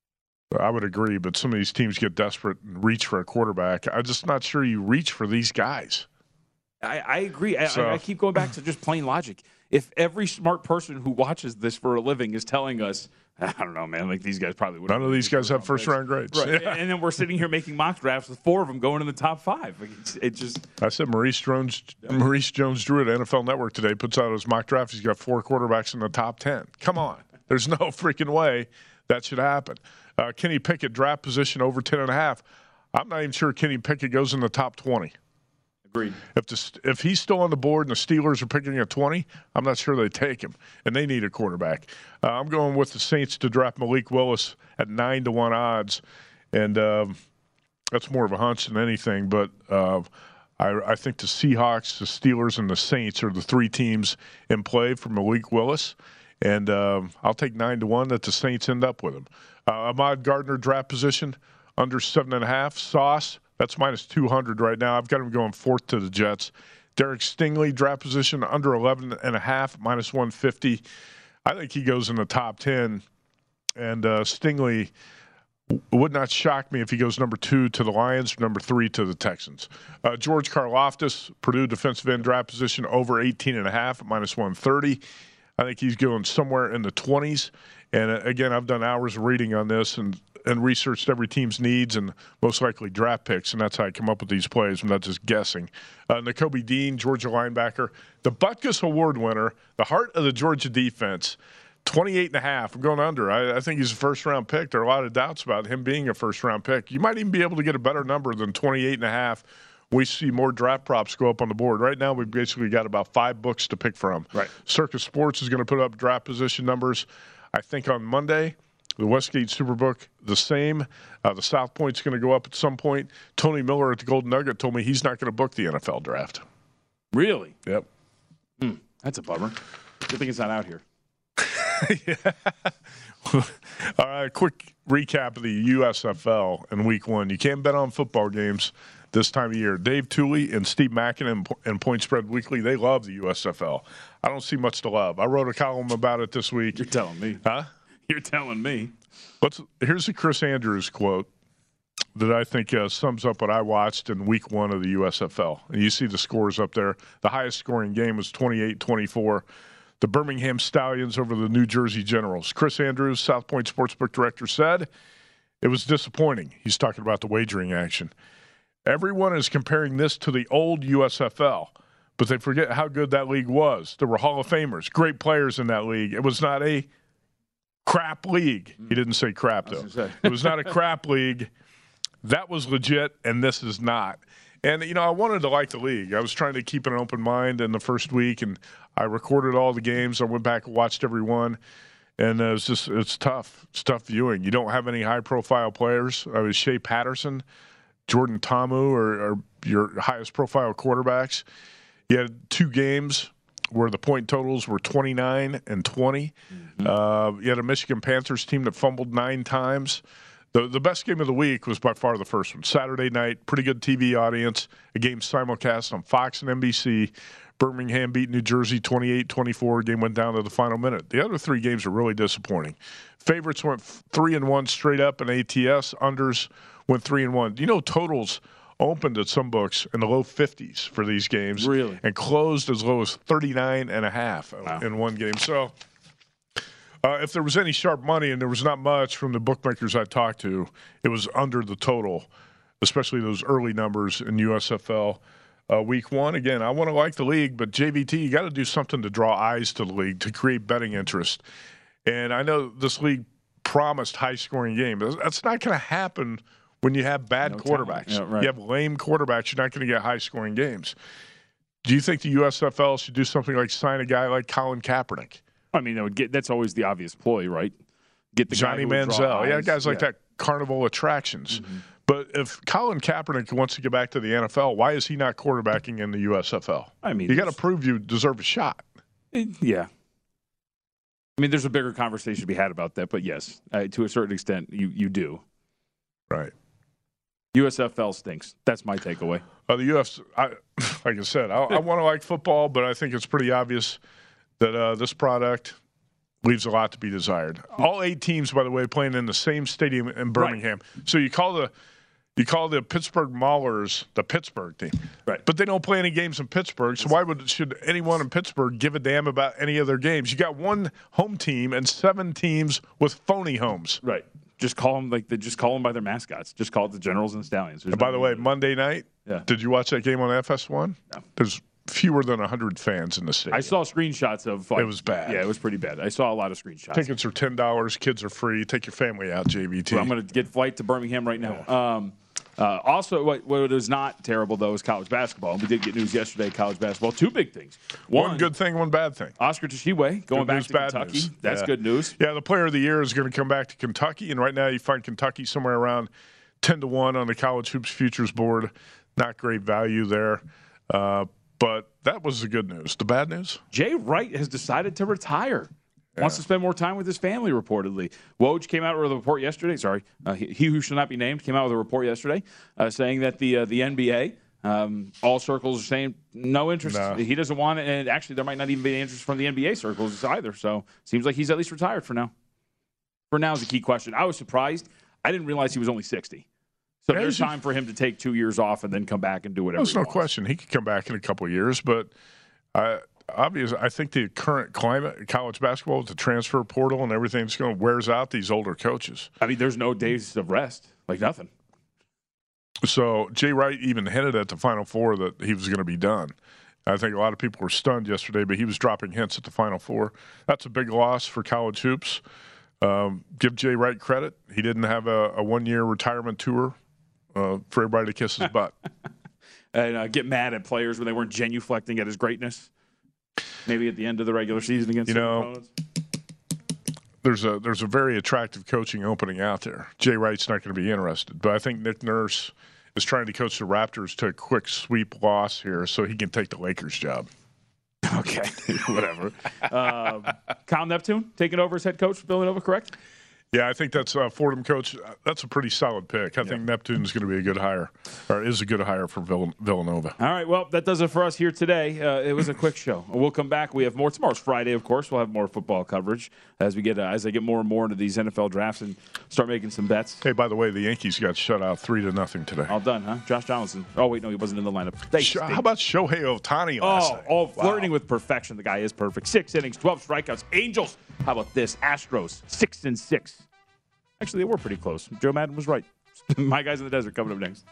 I would agree, but some of these teams get desperate and reach for a quarterback. I'm just not sure you reach for these guys. I, I agree. I, so, I, I keep going back to just plain logic. if every smart person who watches this for a living is telling us, I don't know, man, like these guys probably wouldn't. None of these guys have first-round grades. Right. Yeah. And then we're sitting here making mock drafts with four of them going in the top five. Like it's, it just. I said Maurice Jones, Maurice Jones-Drew at N F L Network today puts out his mock draft. He's got four quarterbacks in the top ten. Come on. There's no freaking way that should happen. Uh, Kenny Pickett, draft position over ten and a half. I'm not even sure Kenny Pickett goes in the top twenty. Agreed. If the, if he's still on the board and the Steelers are picking at twenty, I'm not sure they take him, and they need a quarterback. Uh, I'm going with the Saints to draft Malik Willis at nine to one odds, and um, that's more of a hunch than anything. But uh, I, I think the Seahawks, the Steelers, and the Saints are the three teams in play for Malik Willis, and um, I'll take nine to one that the Saints end up with him. Uh, Ahmad Gardner, draft position under seven and a half. Sauce. That's minus two hundred right now. I've got him going fourth to the Jets. Derek Stingley, draft position under eleven and a half, minus one fifty. I think he goes in the top ten. And uh, Stingley would not shock me if he goes number two to the Lions, number three to the Texans. Uh, George Karlaftis, Purdue defensive end, draft position over eighteen and a half, minus one thirty. I think he's going somewhere in the twenties. And uh, again, I've done hours of reading on this and and researched every team's needs and most likely draft picks, and that's how I come up with these plays. I'm not just guessing. Uh, Nakobe Dean, Georgia linebacker, the Butkus Award winner, the heart of the Georgia defense, twenty-eight and a half. I'm going under. I, I think he's a first-round pick. There are a lot of doubts about him being a first-round pick. You might even be able to get a better number than twenty-eight and a half. We see more draft props go up on the board. Right now, we've basically got about five books to pick from. Right. Circus Sports is going to put up draft position numbers, I think, on Monday. The Westgate Superbook, the same. Uh, the South Point's going to go up at some point. Tony Miller at the Golden Nugget told me he's not going to book the N F L draft. Really? Yep. Hmm. That's a bummer. Good thing it's not out here. All right, quick recap of the U S F L in week one. You can't bet on football games this time of year. Dave Tooley and Steve Mackin and Point Spread Weekly, they love the U S F L. I don't see much to love. I wrote a column about it this week. You're telling me. Huh? You're telling me. Let's, here's a Chris Andrews quote that I think uh, sums up what I watched in week one of the U S F L. And you see the scores up there. The highest scoring game was twenty-eight twenty-four. The Birmingham Stallions over the New Jersey Generals. Chris Andrews, South Point Sportsbook Director, said it was disappointing. He's talking about the wagering action. Everyone is comparing this to the old U S F L, but they forget how good that league was. There were Hall of Famers, great players in that league. It was not a crap league. He didn't say crap, though. It was not a crap league. That was legit, and this is not. And, you know, I wanted to like the league. I was trying to keep an open mind in the first week, and I recorded all the games. I went back and watched every one, and uh, it's just it's tough. It's tough viewing. You don't have any high-profile players. I was Shea Patterson, Jordan Ta'amu are, are your highest-profile quarterbacks. You had two games where the point totals were twenty-nine and twenty. Mm-hmm. Uh, you had a Michigan Panthers team that fumbled nine times. The the best game of the week was by far the first one. Saturday night, pretty good T V audience. A game simulcast on Fox and N B C. Birmingham beat New Jersey twenty-eight twenty-four. Game went down to the final minute. The other three games were really disappointing. Favorites went three and one straight up in A T S. Unders went three and one. You know, totals opened at some books in the low fifties for these games. Really? And closed as low as thirty-nine and a half wow. in one game. So uh, if there was any sharp money, and there was not much from the bookmakers I talked to, it was under the total, especially those early numbers in U S F L. Uh, week one, again, I want to like the league, but J V T, you got to do something to draw eyes to the league, to create betting interest. And I know this league promised high-scoring game. That's not going to happen when you have bad no quarterbacks. Yeah, right. You have lame quarterbacks, you're not going to get high-scoring games. Do you think the U S F L should do something like sign a guy like Colin Kaepernick? I mean, that would get, that's always the obvious ploy, right? Get the Johnny guy Manziel. Yeah, guys like yeah. that, carnival attractions. Mm-hmm. But if Colin Kaepernick wants to get back to the N F L, why is he not quarterbacking in the U S F L? I mean, you got to prove you deserve a shot. Yeah. I mean, there's a bigger conversation to be had about that, but yes, uh, to a certain extent, you, you do. Right. U S F L stinks. That's my takeaway. Uh, the U F C, I, like I said, I, I want to like football, but I think it's pretty obvious that uh, this product leaves a lot to be desired. All eight teams, by the way, playing in the same stadium in Birmingham. Right. So you call the You call the Pittsburgh Maulers the Pittsburgh team. Right. But they don't play any games in Pittsburgh, so why would should anyone in Pittsburgh give a damn about any of their games? You got one home team and seven teams with phony homes. Right. Just call them like they just call them by their mascots. Just call it the Generals and the Stallions. And by the way, Monday night, yeah. did you watch that game on F S one? No. There's fewer than one hundred fans in the stadium. I saw screenshots of like, it was bad. Yeah, it was pretty bad. I saw a lot of screenshots. Tickets are ten dollars. Kids are free. Take your family out, J V T. Well, I'm going to get flight to Birmingham right now. Yeah. Um, uh, also, what, what is not terrible, though, is college basketball. We did get news yesterday, college basketball. Two big things. One, one good thing, one bad thing. Oscar Tshiebwe going good back news, to bad Kentucky. News. That's yeah. good news. Yeah, the player of the year is going to come back to Kentucky, and right now you find Kentucky somewhere around ten to one on the College Hoops Futures board. Not great value there. Uh, but that was the good news. The bad news? Jay Wright has decided to retire. Yeah. Wants to spend more time with his family, reportedly. Woj came out with a report yesterday. Sorry, uh, he, he who shall not be named came out with a report yesterday uh, saying that the uh, the N B A, um, all circles are saying no interest. No. He doesn't want it, and actually there might not even be any interest from the N B A circles either. So seems like he's at least retired for now. For now is the key question. I was surprised. I didn't realize he was only sixty. So yeah, there's time for him to take two years off and then come back and do whatever. There's he no wants. question he could come back in a couple of years, but I. Obviously, I think the current climate in college basketball with the transfer portal and everything that's going to wears out these older coaches. I mean, there's no days of rest, like nothing. So Jay Wright even hinted at the Final Four that he was going to be done. I think a lot of people were stunned yesterday, but he was dropping hints at the Final Four. That's a big loss for college hoops. Um, give Jay Wright credit. He didn't have a, a one-year retirement tour uh, for everybody to kiss his butt. And uh, get mad at players when they weren't genuflecting at his greatness. Maybe at the end of the regular season against you know, opponents. There's a there's a very attractive coaching opening out there. Jay Wright's not going to be interested, but I think Nick Nurse is trying to coach the Raptors to a quick sweep loss here so he can take the Lakers job. Okay, whatever. um, Kyle Neptune taking over as head coach for Villanova, correct? Yeah, I think that's uh, Fordham coach. That's a pretty solid pick. I yeah. think Neptune's going to be a good hire, or is a good hire for Vill- Villanova. All right, well, that does it for us here today. Uh, it was a quick show. We'll come back. We have more. Tomorrow's Friday, of course. We'll have more football coverage as we get uh, as I get more and more into these N F L drafts and start making some bets. Hey, by the way, the Yankees got shut out three to nothing today. All done, huh? Josh Donaldson. Oh wait, no, he wasn't in the lineup. Sh- how about Shohei Ohtani last oh, night? Oh, flirting wow. with perfection. The guy is perfect. Six innings, twelve strikeouts. Angels. How about this? Astros, six and six. Actually, they were pretty close. Joe Madden was right. My guys in the desert coming up next.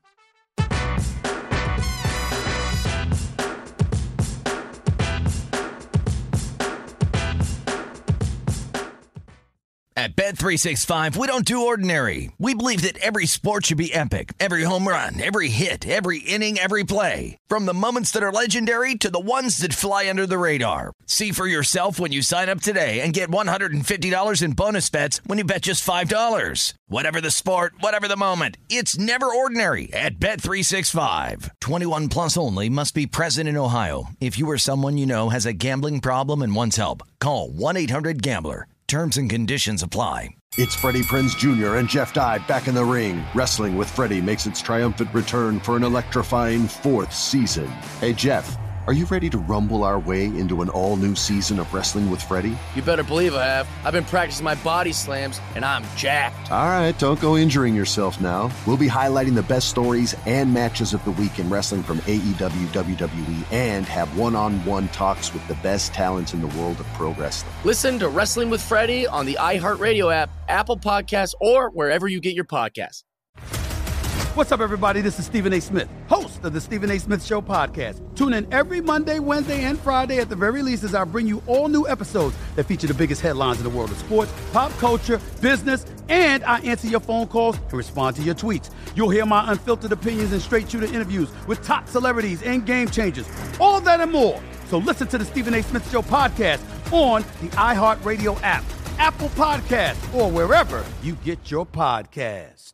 At Bet three sixty-five, we don't do ordinary. We believe that every sport should be epic. Every home run, every hit, every inning, every play. From the moments that are legendary to the ones that fly under the radar. See for yourself when you sign up today and get one hundred fifty dollars in bonus bets when you bet just five dollars. Whatever the sport, whatever the moment, it's never ordinary at Bet three sixty-five. twenty-one plus only. Must be present in Ohio. If you or someone you know has a gambling problem and wants help, call one eight hundred gambler. Terms and conditions apply. It's Freddie Prinze Junior and Jeff Dye back in the ring. Wrestling with Freddie makes its triumphant return for an electrifying fourth season. Hey, Jeff, are you ready to rumble our way into an all-new season of Wrestling with Freddie? You better believe I have. I've been practicing my body slams, and I'm jacked. All right, don't go injuring yourself now. We'll be highlighting the best stories and matches of the week in wrestling from A E W, W W E, and have one-on-one talks with the best talents in the world of pro wrestling. Listen to Wrestling with Freddie on the iHeartRadio app, Apple Podcasts, or wherever you get your podcasts. What's up, everybody? This is Stephen A. Smith, host of the Stephen A. Smith Show podcast. Tune in every Monday, Wednesday, and Friday at the very least as I bring you all new episodes that feature the biggest headlines in the world of sports, pop culture, business, and I answer your phone calls and respond to your tweets. You'll hear my unfiltered opinions and straight-shooter interviews with top celebrities and game changers. All of that and more. So listen to the Stephen A. Smith Show podcast on the iHeartRadio app, Apple Podcasts, or wherever you get your podcast.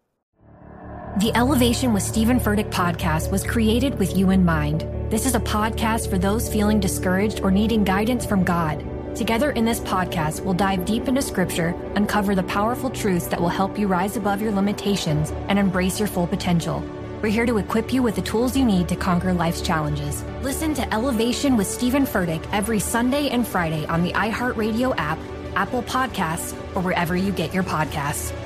The Elevation with Stephen Furtick podcast was created with you in mind. This is a podcast for those feeling discouraged or needing guidance from God. Together in this podcast, we'll dive deep into Scripture, uncover the powerful truths that will help you rise above your limitations and embrace your full potential. We're here to equip you with the tools you need to conquer life's challenges. Listen to Elevation with Stephen Furtick every Sunday and Friday on the iHeartRadio app, Apple Podcasts, or wherever you get your podcasts.